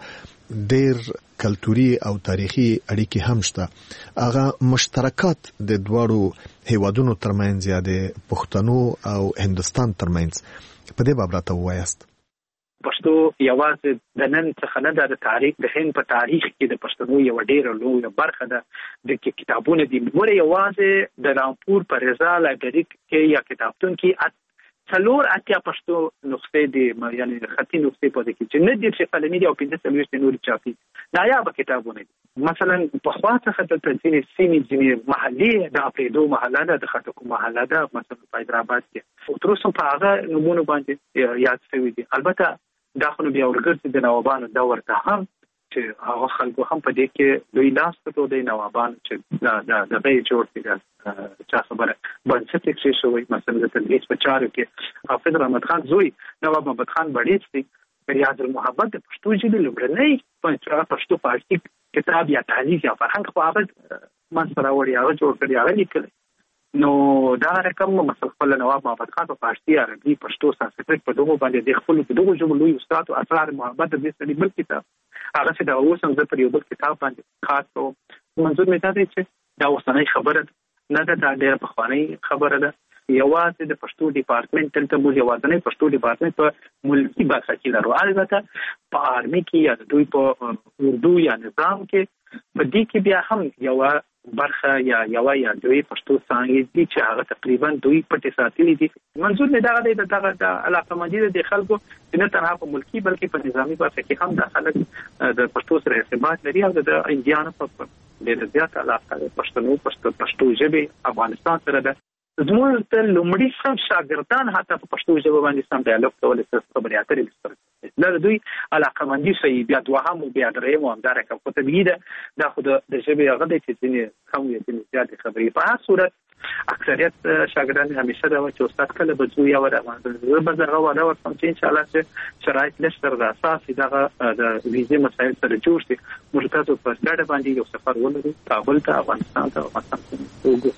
ډیر کلتوري او تاریخي اړیکې هم شته هغه مشترکات د دواړو هیوادونو ترمنځ یا د پښتنو او هندستان ترمنځ په دې باب راته وایاست پښتو یوازې د نن څخه نه د تاریخ د هند په تاریخ کې د پښتنو یو ډېر لوی برخه ده د کتابونو د مور یوازې د رامپور پر رضا لایبرری کې یا کتابتون کې څلور اتیا پښتو نسخې دي یعنی خطي نسخې په دې کې چې نه دي چې قلمي دي او پنځه څلوېښت نور چاپي نایاب کتابونه دي مثلا په خوا څخه د تنظیم سیمې ځینې محلي د اپریدو محله ده د خټکو محله ده مثلا په حیدرآباد کې او تر اوسه په هغه نمونه باندې یاد شوي دي البته دا خو بیا ورګرځي د نوابانو دور ته هم چې هغه خلکو هم په دې کې دوی لاس ته د نوابانو چې دا دا د به جوړ کړي چې خبره باندې چې شوی مثلا د تدریس په چارو کې حافظ رحمت خان زوی نواب محمد خان بړیڅ دی ریاض المحبت د پښتو ژبې لومړنی پښتو فارسي کتاب یا تعلیف یا فرهنګ په هغه منځ راوړی هغه جوړ کړی هغه لیکلی نو دا رقم مثلا خپل نواب محمد خان په فارسي عربي پښتو سانسکریت په دغه باندې د خپل په دغه ژبه لوی استاد او اسرار محبت د دې بل کتاب هغه چې دا اوس هم زه پر یو بل کتاب باندې خاص او منظور مې دا دی چې دا اوسنۍ خبره نه ده دا ډېره پخوانۍ خبره ده یوازې د پښتو ډپارټمنټ دلته موږ یوازې پښتو ډپارټمنټ په ملکی برخه کې لرو البته په آرمي کې یا دوی په اردو یا نظام کې په دې کې بیا هم یو برخه یا یو یا دوی پښتو څنګه دي چې هغه تقریبا دوی پټې ساتلې دي منظور نه دا دی دغه د علاقه مندي د خلکو چې نه تنها په ملکی بلکې په نظامی برخه کې هم د خلک د پښتو سره ارتباط لري او د انډیانو په ډېر زیات علاقه پښتنو پښتو پښتو ژبه افغانستان سره ده زموږ ته لومړي سم شاګردان حتی په پښتو ژبه باندې سم ډایالوګ کول څه خبرې اترې وکړي دا دوی علاقه مندي شي بیا دوهم بیا درېم او همدارنګه په طبيعي ده دا خو د ژبې هغه د چې ځینې کم وي ځینې زیات خبرې په هر صورت اکثریت شاګردان همیشه دا چې استاد کله به زوی او د به زغه ولا ورسم چې ان شاء الله چې شرایط لشتر د اساسي دغه د ویزې مسایل سره جوړ شي موږ تاسو په ستاره باندې یو سفر ولرو کابل ته افغانستان ته افغانستان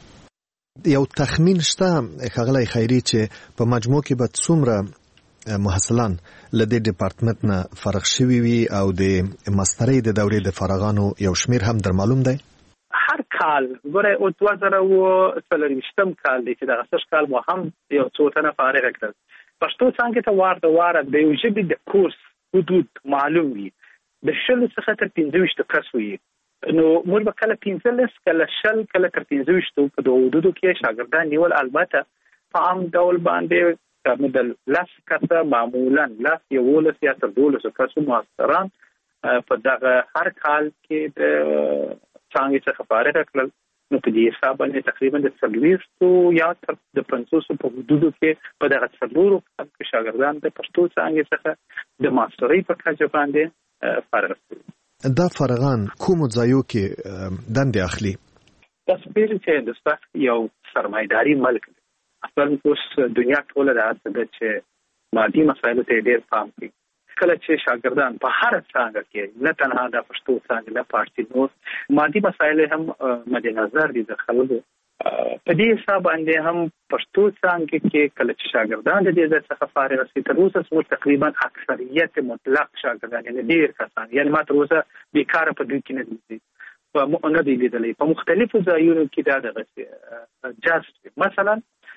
یو تخمین شته خغلی خیری چې په مجموع کې به څومره محصلان لدې ډپارټمنټ نه فرغ شوي وي او د ماسترۍ د دورې د فارغانو یو شمیر هم در معلوم دی هر کال ګوره او دوه زره او څلورویشتم کال دی چې دغه څه کال مو هم یو څو تنه فارغ کړل پښتو څنګه ته وارد واره د یو ژبې د کورس حدود معلوم وي د شل څخه تر پنځه ویشت کس وي نو موږ به کله پنځلس کله شل کله تر پنځه ویشت په دغه حدودو کې شاګردان نیول البته په عام ډول باندې مدل لاس کسه معمولا لاس یولس یا تر دولس کسو ماستران په دغه هر کال کې د څنګه څخه فارغ کړل نو په دې حساب باندې تقریبا د څلوېښتو یا تر د پنځوسو په حدودو کې په دغه څلورو کې شاګردان د پښتو څنګه څخه د ماسترۍ په کچه باندې فارغ شول دا فارغان کوم ځایو کې دندې اخلي تاسو پیژنئ چې د سپک یو سرمایداري ملک اصل اوس دنیا ټوله راځي چې مادي مسایلو ته ډېر پام کوي کله چې شاګردان په هر څانګه کې نه تنها د پښتو څانګه نه پارسي نور مادي مسایل هم مد نظر دي د خلکو په دې حساب باندې هم پښتو څانګه کې کله چې شاګردان د دې څخه فارغ شي تر اوسه څو تقریبا اکثریت مطلق شاګردان یعنی ډېر کسان یعنی ما تر اوسه بیکاره په دوی کې نه دي په مؤنه دي لیدلې په مختلفو ځایونو کې دا دغه جاست مثلا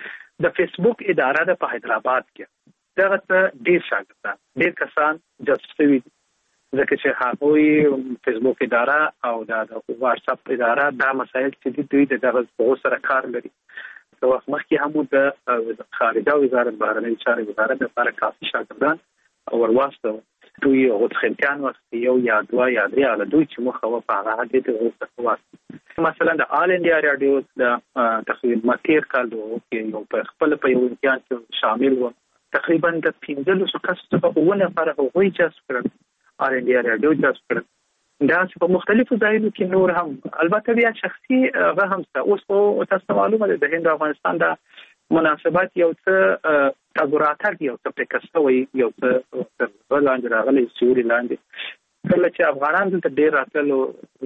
د فیسبوک اداره د په حیدرآباد کې دغه ته ډیر شاګردان ډیر کسان جذب شوي ځکه چې هغوی فیسبوک اداره او د واتس اپ اداره دا مسایل چې دوی د دغه سره کار لري. په وخت مخکې هم د خارجه وزارت بهرنۍ چارې وزارت لپاره کافي شاګردان او ورواستو دوی غوښتنکان وخت یو یا دوه یا درې علي دوی چې مخه په هغه کې د غوښتنکو مثلا د آل انډیا رادیو د تقریبا تیر کال کې یو په خپل په یو امتحان کې شامل و تقریبا د پنځلس کسو په ونه لپاره هغوی جذب کړل آل انډیا رادیو جذب کړل دا چې په مختلفو ځایونو کې نور هم البته بیا شخصي هغه هم اوس په تاسو معلومه ده د هند افغانستان د مناسبات یو څه تګوراتر یو څه پکستوي یو څه لاندې راغلي سوري لاندې کله چې افغانان دلته ډیر راتلو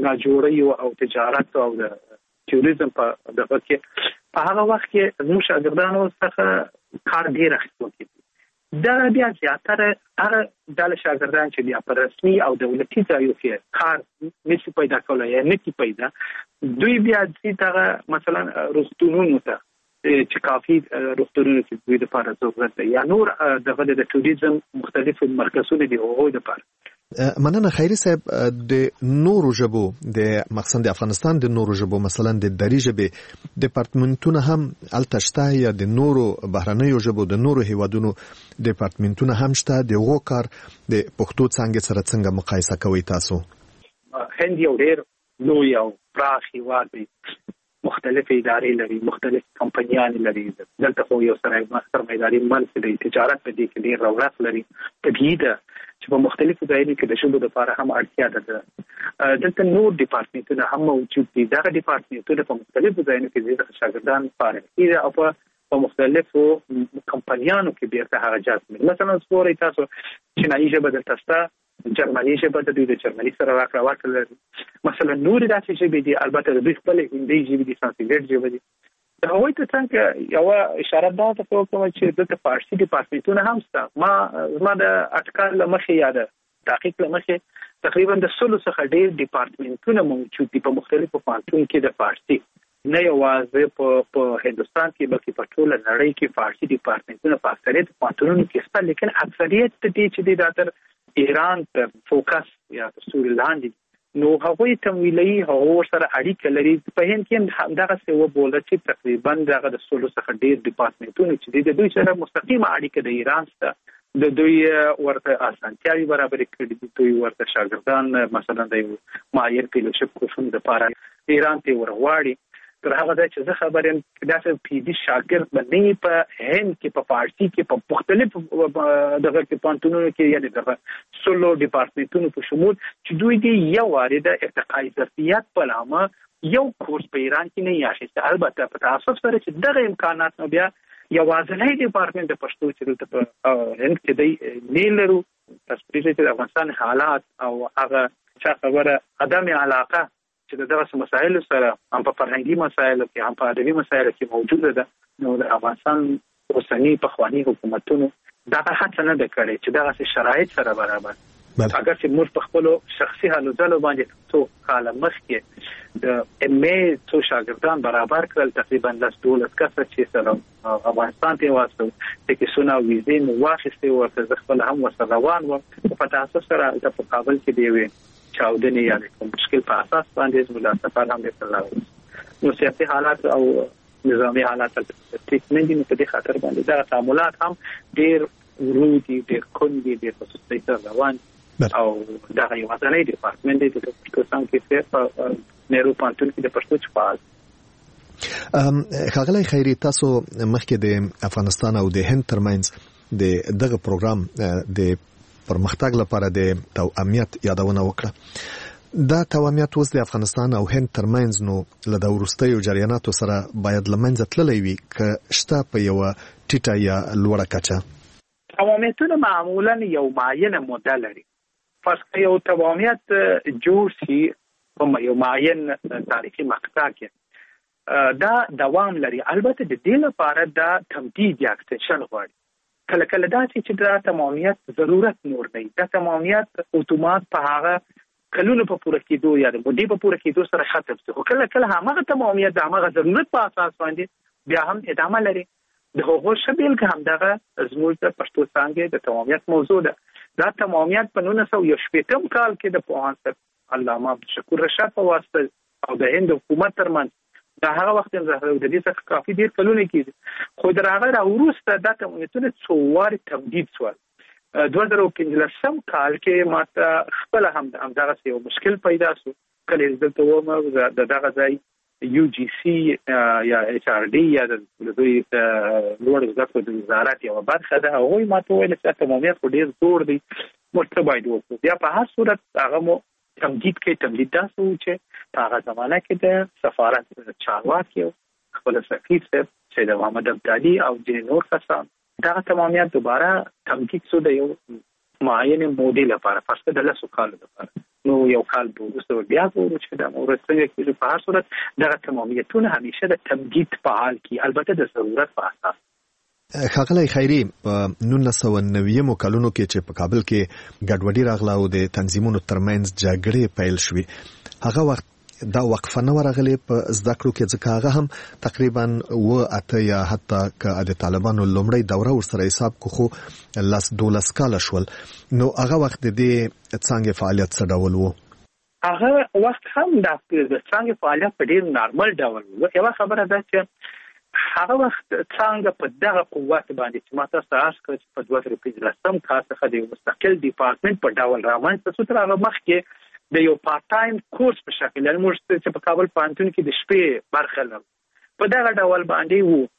ناجوړي او تجارت او د ټوریزم په دغه کې په هغه وخت کې زموږ شاګردانو څخه کار ډیر اخیستل کېږي دا بیا زیاتره هغه د شاګردان چې بیا په رسمي او دولتي ځایو کې کار نشي پیدا کولای یا نشي پیدا دوی بیا چې دغه مثلا روستونونو ته چې کافي روغتونونو کې دوی د لپاره ضرورت دی یا نور دغه د ټوریزم مختلفو مرکزونو دی هغوی د لپاره. مننه خیري صاحب د نورو ژبو د مقصد د افغانستان د نورو ژبو مثلا د دري ژبې ډپارټمنټونه هم الته شته یا د نورو بهرنیو ژبو د نورو هیوادونو ډپارټمنټونه هم شته د هغو کار د پښتو څانګې سره څنګه مقایسه کوئ تاسو؟ هند یو ډېر لوی او پراخ هیواد دی مختلف ادارې لري مختلف کمپنیان لري دلته خو یو سره سرمایداري ملک دی تجارت په دې کې ډېر رونق لري طبیعي ده چې په مختلفو ځایونو کې د ژبو لپاره هم اړتیا ده دلته نور ډپارټمنټونه هم موجود دي دغه ډپارټمنټونه په مختلفو ځایونو کې د شاګردان لپاره دي او په مختلفو کمپنیانو کې بیرته هغه جذب مثلا سپوري تاسو چینایي ژبه دلته شته جرمني ژبه د دوی د جرمني سره راکړه ورکړه لري مثلا نور داسې ژبې دي البته د دوی خپل هندي ژبې دي سانسکریټ ژبه دي د هغوی ته څنګه یو اشاره ده ته کوم چې د فارسي ډپارټمنټونه هم شته ما زما د اټکل مخې یاد تحقیق لمخې تقریبا د سلو څخه ډېر ډپارټمنټونه موجود دي په مختلفو پوهنتونونو کې د فارسي نه یوازې په په هندستان کې بلکې په ټوله نړۍ کې فارسي ډپارټمنټونه په اکثریت پوهنتونونو کې شته لیکن اکثریت دې چې د داتر ایران ته فوکس یا سوري لاندې نو هغوی تمویلي هغو سره اړیکه لري په هند کې دغه څه وبوله چې تقریبا دغه د سلو څخه ډېر ډپارټمنټونه چې د دوی سره مستقیمه اړیکه د ایران سره د دوی ورته اسانتیاوې برابرې کړي دي دوی ورته شاګردان مثلا د معایر فیلوشپ کورسونو لپاره ایران ته ورغواړي تر هغه ځای چې زه خبر یم داسې پی ډي شاګرد به نه په هند کې په فارسي کې په مختلفو دغه کې پوهنتونونو کې یعنې دغه سلو ډپارټمنټونو په شمول چې دوی دې یو وارې د ارتقاء ظرفیت په نامه یو کورس په ایران کې نه اخیسته البته په تاسف سره چې دغه امکانات نو بیا یوازینی ډپارټمنټ د پښتو چې دلته په هند کې دی نه لرو تاسو چې د افغانستان حالات او هغه چا خبره عدم علاقه چې دغه مسایل سره هم په فرهنګي مسایلو کې هم په ادبي مسایلو کې موجوده ده نو د افغانستان اوسنی پخوانی حکومتونو دغه هڅه نه ده کړې چې دغه شرایط سره برابر اگر چې موږ په خپل شخصي حالو ځلو باندې څو کال مخکې د ام ای څو شاګردان برابر کړل تقریبا لاس دولت کسه چې سره افغانستان ته واسطه چې سونه ویزې نو واخیستې ورته خپل هم وسره روان و په تاسو سره د کابل کې دی وی چاودنې یا کوم مشکل په اساس باندې زموږ سفر هم وکړل نو سیاسي حالات او نظامی حالات ټریټمنټ دي په دې خاطر باندې دا تعاملات هم ډېر ورودي ډېر کوندي ډېر په سستۍ سره روان او دا یو ځانګړی ډپارټمنټ دی د پښتو څانګې په نهرو پوهنتون کې د پښتو چپال ام خغلی خیری تاسو مخکې د افغانستان او د هند ترمنځ د دغه پروګرام د پرمختګ لپاره د توأمیت یادونه وکړه دا توأمیت اوس د افغانستان او هند ترمنځ نو له د وروستیو جریاناتو سره باید لمنځه تللی وي که شته په یو ټیټه یا لوړه کچه توأمیتونه معمولا یو معینه موده لري فرض کړئ یو توأمیت جوړ شي په یو معین تاریخي مقطع کې دا دوام لري البته د دې لپاره دا تمدید یا اکستنشن غواړي کله کله دا چې دا توأمیت ضرورت نور دی دا توأمیت اتومات په هغه کلونو په پوره کېدو یا د مودې په پوره کېدو سره ختم شي خو کله کله هغه توأمیت د هغه ضرورت په اساس باندې بیا هم ادامه لري د هغو شبیل که هم دغه زموږ د پښتو څانګې د توأمیت موضوع ده دا تمامیت په نولس سوه یو شپېتم کال کې د پوهاند صاحب علامه عبدالشکور رشاد په واسطه او د هند حکومت ترمنځ دا هغه وخت د دې څخه کافي ډیر کلونه کېږي خو د هغه راوروسته دا تمامیتونه څو وارې تمدید شول. دوه زره پنځلسم کال کې ماته خپل هم همدغه یو مشکل پیدا شو کله دلته ومه د دغه ځای یو جی سی یا ایچ آر ډي یا د دوی لوړ زده کړو د وزارت یو برخه ده هغوی ماته ویل چې تمامیت خو ډېر زوړ دی موږ ته باید وکړو. بیا په هر صورت هغه مو تمدید کوي. تمدید داسې و چې په هغه زمانه کې د سفارت چارواکي خپل سفیر صاحب سید محمد ابدالي او ځینې نور کسان دغه تمامیت دوباره تمدید شو د یو معین مودې لپاره فرض د لسو کالو لپاره. نو یو کال وروسته بیا وګورو چې دا مورد څنګه کېږي. په هر صورت دغه تمامیتونه همیشه د تمدید په حال کې البته د ضرورت په اساس. ښاغلی خیري په نولس سوه نوي کلونو کې چې په کابل کې ګډوډي راغله او د تنظیمونو ترمنځ جګړې پیل شوې هغه وخت دا وقفه نه ورغلی په زده کړو کې ځکه هغه هم تقریبا و اته یا حتی که د طالبانو لومړی دوره ورسره حساب کو خو لاس دولس کاله شول. نو هغه وخت د دې څانګې فعالیت څه ډول و؟ هغه وخت هم د څانګې فعالیت په ډېر نارمل ډول و. یوه خبره ده چې هغه وخت څانګه په دغه قوت باندې چې ما تاسو ته عرض کړه چې په دوه زره پنځلسم کال څخه د مستقل ډیپارټمنټ په ډول رامنځته شو. تر هغه مخکې د یو پارت ټایم کورس په شکل یعنې موږ چې په کابل پوهنتون کې د شپې برخه لرو په دغه ډول باندې وو.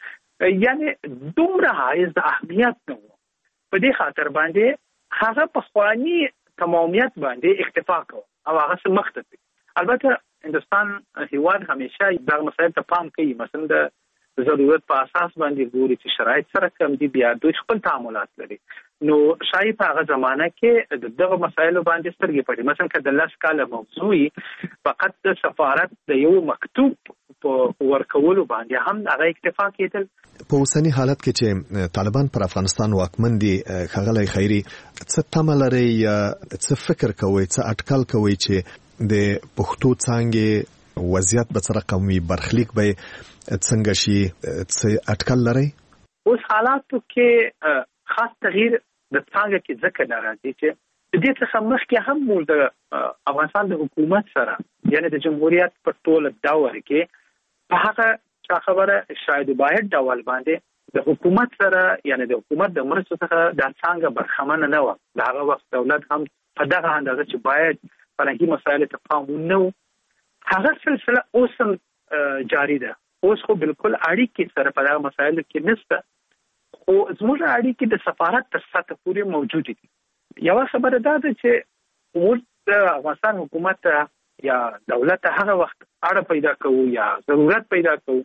یعنې دومره حایز د اهمیت نه وو. په دې خاطر باندې هغه پخواني تمامیت باندې اکتفا کوو او هغه څه مخته ځي. البته هندوستان هیواد همیشه دغه مسایل ته پام کوي. مثلا د ضرورت په اساس باندې ګوري چې شرایط سره کم دي بیا دوی خپل تعاملات لري. نو شاید په هغه زمانه کې دغه مسایلو باندې سترګې پټې. مثلا که د لس کاله موضوعي فقط د سفارت د یو مکتوب په ورکولو باندې هم هغه اکتفا کېدل. په اوسني حالت کې چې طالبان پر افغانستان واکمن دي ښاغلی خیري څه تمه لرئ یا څه فکر کوئ څه اټکل کوئ چې د پښتو څانګې وضعیت به څه رقم وي برخلیک به څنګه شي څه اټکل لرئ؟ اوس حالاتو کې خاص تغییر د څنګه کې ځکه راځي چې د دې څخه مخکې هم موږ د افغانستان د حکومت سره یعنی د جمهوریت په ټول دور کې په هغه خبره شاید باید ډول باندې د حکومت سره یعنی د حکومت د مرستو څخه د څنګه برخمنه نه و. د هغه وخت دولت هم په دغه اندازه چې باید فرهنګي مسایل ته پام ونه و. هغه سلسله اوس هم جاری ده. اوس خو بالکل اړیکې سره په دغه مسایلو کې نشته خو زموږ اړیکې د سفارت تر سطح پورې موجود دي. یوه خبره دا ده چې موږ د افغانستان حکومت یا دولت هغه وخت اړه پیدا کوو یا ضرورت پیدا کوو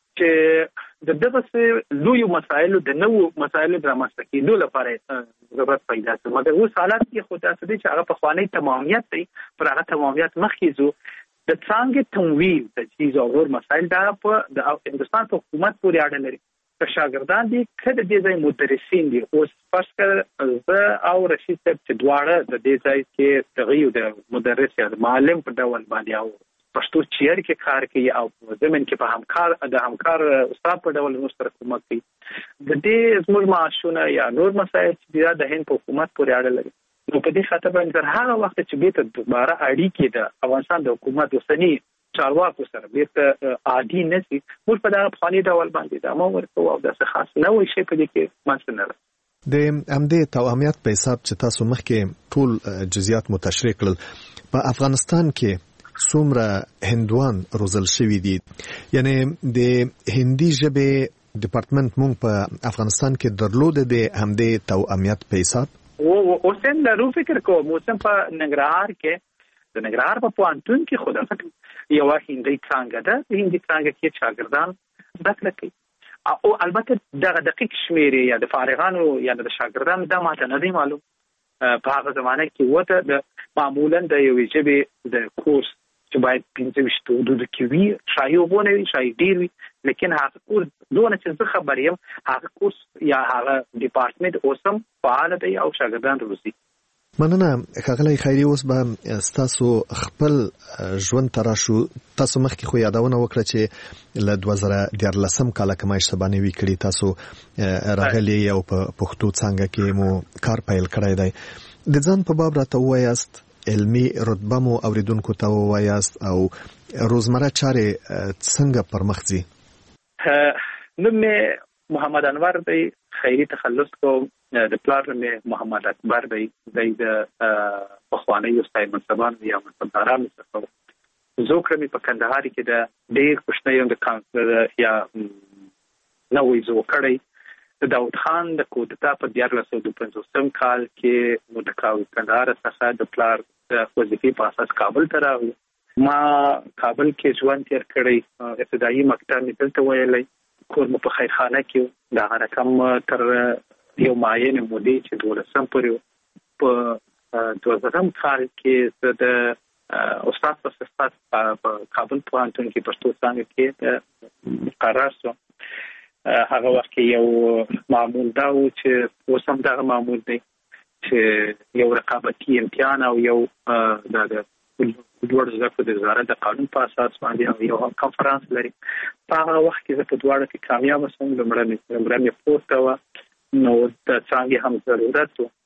چې د دغه لویو مسایلو د نوو مسایلو د رامنځته کېدو لپاره ضرورت پیدا شي. مګر اوس حالات کې خو داسې دي چې هغه پخوانی تمامیت دی. پر هغه تمامیت مخکې ځو د څانګې تمویل د چیز او نور مسایل دا په د هندوستان په حکومت پورې اړه لري. که شاګردان دي که د دې ځای مدرسین دي. اوس فرض کړه زه او رشید صاحب چې دواړه د دې ځای کې تغییر د مدرس یا د معلم په ډول باندې او پښتو چیر کې کار کوي او زمين کې په همکار د همکار استاد په ډول موږ سره کومک کوي. د دې زموږ معاشونه یا نور مسایل چې د هند په حکومت پورې اړه لري. نو په دې خاطر باندې تر هغه وخت چې بیرته دوباره اړیکې د افغانستان د حکومت اوسنی چارواکو سره بیرته عادي نشي موږ په دغه پخواني ډول باندې د امر ورکو او داسې خاص نه وي شي په دې کې منځ نه د امدې تواميت په حساب چې تاسو مخکې ټول جزئیات متشریح کړل. په افغانستان کې څومره هندوان روزل شوي دي؟ یعنی د هندي ژبې ډپارټمنټ مونږ په افغانستان کې درلود د همدې تواميت په حساب او اوسم لرو فکر کوم اوسم په ننګرهار کې د ننګرهار په پوهنتون کې خو دا یو هندي څنګه ده. د هندي څنګه کې شاګردان زده کړه کوي او البته دغه دقیق شمیرې یا د فارغانو یا د شاګردانو دا ماته نه دی معلوم. په هغه زمانه کې وته د معمولا د یوې ژبې د کورس چې باید پنځه ویشت حدود کې وي شاید وګونه وي شاید ډیر وي لیکن هغه کورس دونه چې زه خبر یم هغه کورس یا هغه ډپارټمنټ اوسم فعال دی او شاګردان روزي. مننه ښاغلی خیري. اوس به ستاسو خپل ژوند تراشو. تاسو مخکې خو یادونه وکړه چې له دوه زره دیارلسم کاله که ما اشتباه نه وي کړي تاسو راغلي او په پښتو څانګه کې مو کار پیل کړی دی. د ځان په باب راته وایاست، علمي رتبه مو اوریدونکو ته وایاست او روزمره چارې څنګه پرمخ ځي؟ نوم مې محمد انور دی، خیري تخلص کوم. د پلار مې محمد اکبر دی، د پخوانیو ستای منصبانو یا منصبدارانو څخه. زوکړه مې په کندهار کې د ډېر کوچنی د کانسلر یا نوې زو کړی. د داود خان د کودتا په دیارلس سوه دوه پنځوسم کال کې مو د کندهار څخه د پلار د وظیفې په اساس کابل ته راغلو. ما کابل کې ژوند تیر کړی، ابتدایي مکتب مې دلته ویلی، کور مو په خیرخانه کې د هغه رقم تر یو معینې مودې چې دولسم پورې په دوه زرم کال کې د استاد په صفت په کابل پوهنتون کې پښتو څانګه کې مقرر شوم. هغه وخت کې یو معمول دا و چې اوس هم دغه معمول دی چې یو رقابتي امتحان او یو د لوړ زده کړو د وزارت د قانون په اساس باندې یو کنفرانس لري. په هغه وخت کې زه په دواړو کې کامیاب شوم. لومړی مې پورته وه، نو د څانګې هم ضرورت و.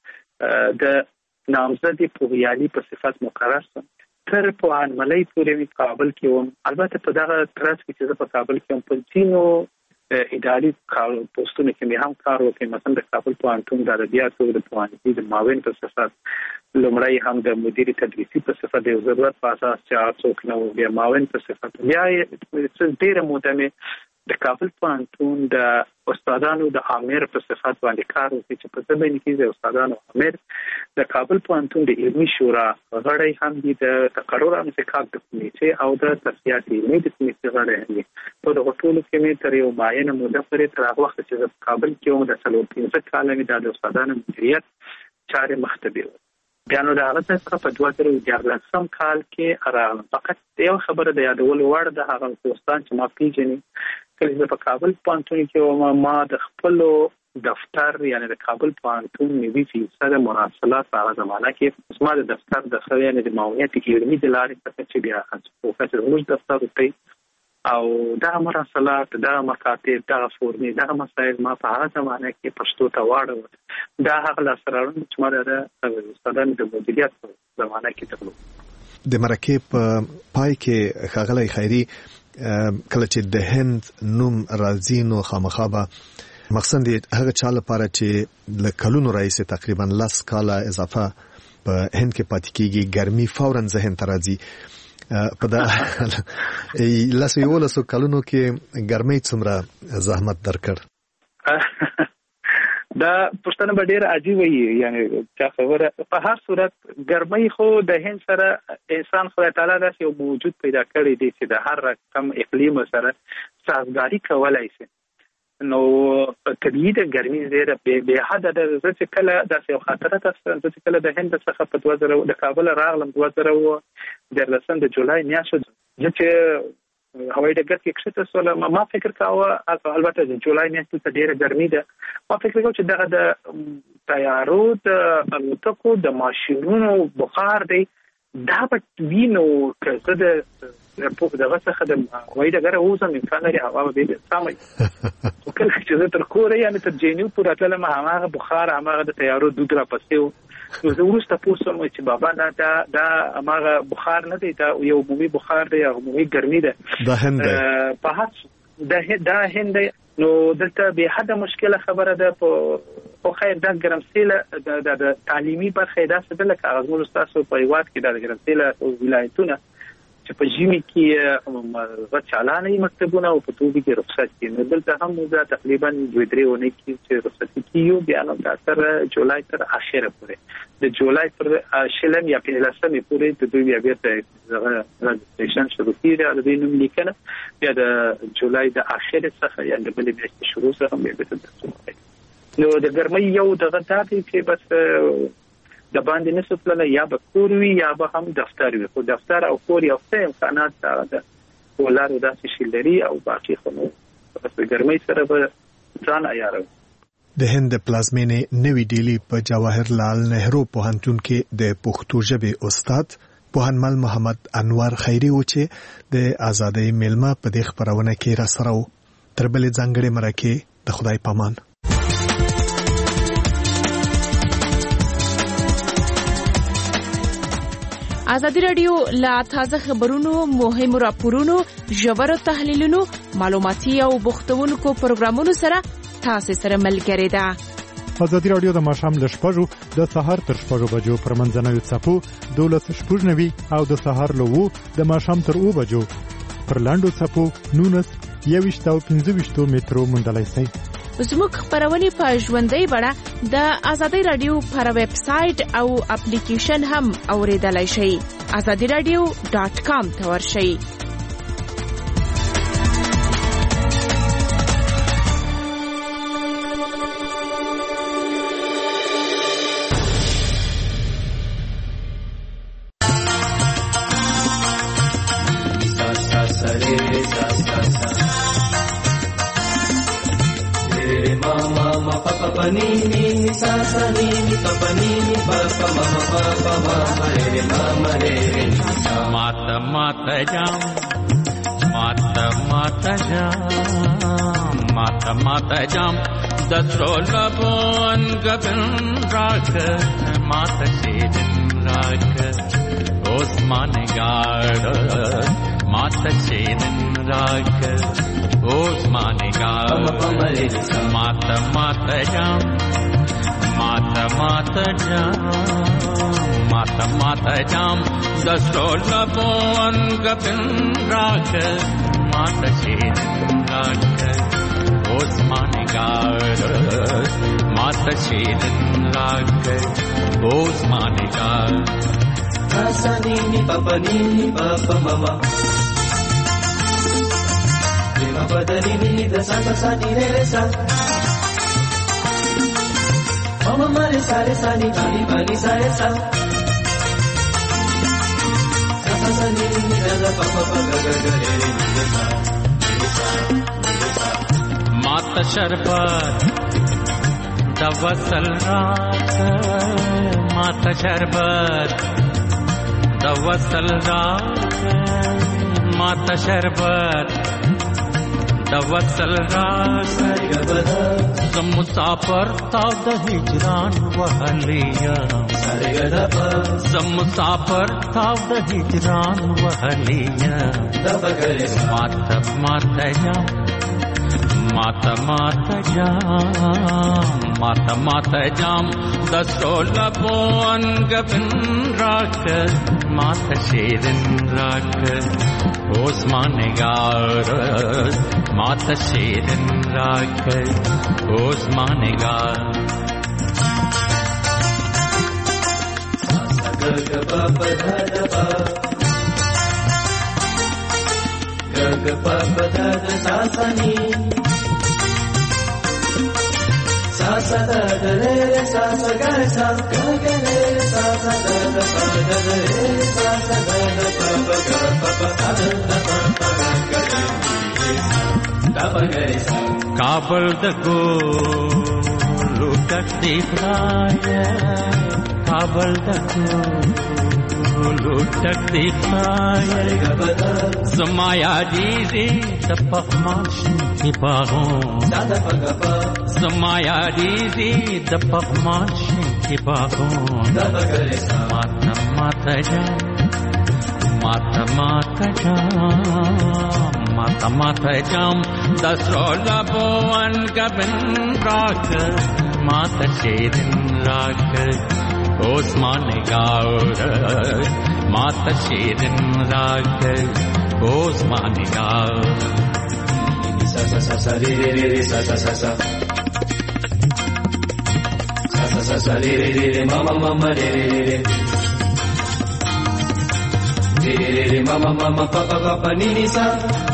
د نامزدې پوهیالي په صفت مقرر شوم. تر پوهنملۍ پورې مې کابل کې وم. البته په دغه ترڅ کې چې زه په کابل کې وم په ځینو اداري پوسټونو کې مې هم کار وکړ. مثلا د کابل پوهنتون د ادبیاتو د پوهنځي د معاون په صفت، لومړی هم د مدیر تدریسي په صفت د ضرورت په اساس چې هغه څوک نه و، بیا معاون په صفت. بیا یې ډېره موده مې د کابل پوهنتون د استادانو د امیر په صفت باندې کار وکړ چې په ژبه کې د استادانو امیر د کابل پوهنتون د علمي شورا غړی هم دي، د تقرر او انتخاب د کمیټې او د تصفیات علمي د کمیټې غړی هم دي. په دغه ټولو کې مې تر یو معینه موده پورې تر هغه وخت چې په کابل کې وم د څلور پنځه کاله مې د استادانو مدیریت چارې مخته بیولې. بیا نو د هغه څخه په دوه زره دیارلسم کال کې راغلم. فقط یو خبره د یادولو وړ ده، هغه دوستان چې ما پیژني، کله چې په کابل پوهنتون کې وم، ما د خپلو دفتر یعنی د کابل پوهنتون نوي فیصد مراسلات په هغه زمانه کې زما د دفتر د خو یعنی د معاونیت علمي د لارې څخه چې بیا پروفیسور زموږ دفتر ته او دا مراسلات، دا مکاتب، دا فورمې، دا مسایل ما په هغه زمانه کې پښتو ته واړول. دا هغه لاسرارونه چې ما د استادانو د مدیریت په زمانه کې درلود. د مرکې په پای کې ښاغلی خیري کله چې د هند نوم راځي نو خامخا به مقصد هغه چا لپاره چې له کلونو راځي تقریبا لس کاله اضافه په هند کې پاتې کیږي، ګرمي فورا ذهن ته راځي. په دا لاسو یو لاسو کلونو کې ګرمۍ څومره زحمت درکړ؟ دا پښتنه به ډېر عجیب وي، یعنی چا خبره. په هر صورت ګرمۍ خو د هند سره انسان خدای تعالی داسې یو موجود پیدا کړی دی چې د هر رقم اقلیم سره سازګاري کولای شي. نو طبیعي د ګرمۍ زیره به حد د زړه کله داسې یو خاطره تاسو چې کله د هند څخه په دوه زره د کابل راغلم دوه زره دیارلسم د جولای میاشت چې هوایي ډګر کې کښته سول، ما فکر کاوه البته د جولای میاشت ته ډیره ګرمي ده، ما فکر کاوه چې دغه د تیارو د الوتکو د ماشینونو بخار دی دا به وینو که د دغه څخه د هوایي ډګر اوسم امکان لري هوا به سمای خو کله چې زه تر کوره یعنې تر جینیو پورې تللم هماغه بخار هماغه د تیارو دود را پسې و. نو زه وروسته پوه شوم چې بابا دا دا هماغه بخار نه دی، دا یو عمومي بخار دی، عمومي ګرمي ده. دا هند دی په هڅ دا هند دی. نو دلته به حد مشکله خبره ده. په خیر دا ګرمسیله د تعلیمي برخه داسې ده لکه هغه زموږ ستاسو په هیواد کې د ګرمسیله ولایتونه چې په ژمي کې غټ چالانه مکتبونه او په دوبي کې رخصت کیږي. نو دلته هم موږ تقریبا دوه درې ونې کې چې رخصت کیږي بیا نو تر جولای تر اخره پورې د جولای پر شلم یا پنځلسمې پورې د دوی بیا بیرته رجسټریشن شروع کیږي د دې نوم لیکنه بیا د جولای د اخره څخه یا د بلې میاشتې شروع څخه بیا بیرته. نو د ګرمۍ یو دغه تابع چې بس د باندې نسو تللی یا به کور وي یا به هم دفتر وي، خو دفتر او کور یو څه امکانات دغه د ولارو داسې شي لري او باقي خو نو بس د ګرمۍ سره به ځان عیاروي. د هند پلازمینې نوی ډیلی په جواهر لال نهرو پوهنتون کې د پښتو ژبې استاد پوهنمل محمد انور خیري و چې د ازادۍ میلمه په دې خپرونه کې را سره و. تر بلې ځانګړې مرکې د خدای پامان. ازادي رادیو لا تازه خبرونو، مهم راپورونو، ژور تحلیلونو، معلوماتي او بوختونکو پروګرامونو سره تاسو سره ملګری ده. ازادي رادیو د ماښام له شپږو د سهار تر شپږو بجو پر منځنوي څپو دولس شپږ نوي او د سهار له اوو د ماښام تر اوو بجو پر لاندو څپو نونس یویشت او پنځه ویشتو مترو موندلی شئ. زموږ خبرونه په ژوندۍ بڼه د ازادي رادیو پر ویب سټ او اپلیکیشن هم اوریدلای شئ. ازادي رادیو ډاټ کام ته ورشئ. Panini sa sa ni ni pa panini pa pa ma ma pa ma ma re ma ma re re mata mata jam mata mata jam mata mata jam dasrola bon gabin rak mata shedin rak osman gard mata shedin rak osman gard mata mata jam mata mata jam mata mata jam dasrola bon gabin rak mata shedin rak osman gard mata shedin rak osman gard asani ni papa ni papa mama prima padani ni da sa sa ni re sa mama mare sare sa ni pani pani sa re sa sa sa ni ni da papa papa ga ga re re ni sa mata sharbat dawasal raat mata sharbat dawasal raat mata sharbat dawasal raat zam musafir ta da hijran wahliya zam musafir ta da hijran wahliya mata mata jam mata mata jam mata mata jam dasrola bon gabin rak mata shedin rak osman gard mata shedin rak osman gard ga ga pa pa da da pa ga ga pa pa da da sa sa ni sa sa da da re re sa sa ga sa ga ga re sa sa da da pa da re sa sa da da pa pa ga pa pa da da pa pa ga re da pa ga re sa kabul da go lutak dikhaya kabul da go lutak dikhaya samaya dizi tapahmash ki bagon sada pagapa samaya dizi tapahmash ki bagon mata mata jam mata mata jam mata mata jam dasrola bon gabin rak mata shedin rak osman gard mata shedin rak osman gard sa sa sa sa re re re sa sa sa sa sa sa sa sa re re re mama mama re re re re re re mama mama papa papa ni ni sa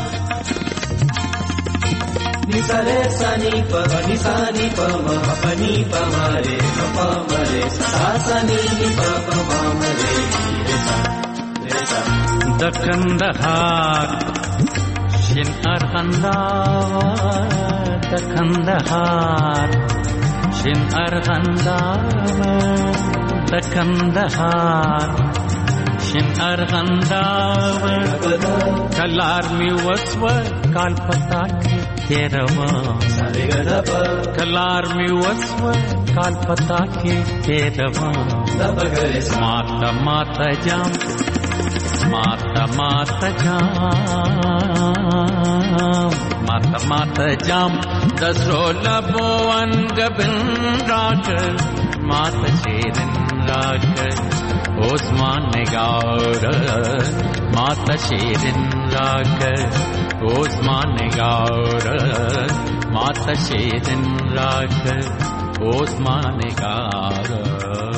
ni sa re sa ni pa ni sa ni pa ma pa ni pa ma re pa ma re sa sa ni ni pa pa ma ma re re sa re sa dakandahar shin argandawar dakandahar shin argandawar dakandahar shin argandawar kalar mi waswa kal pataki तेरवा कलार में वस्व काल पता के तेरवा माता माता जाम माता माता जाम माता माता जाम दसरोला बोवन गबिन राग माता शेरन राग ओस्मान गार माता शेरन राग ओस्मान गार माता शेरन राग ओस्मान गार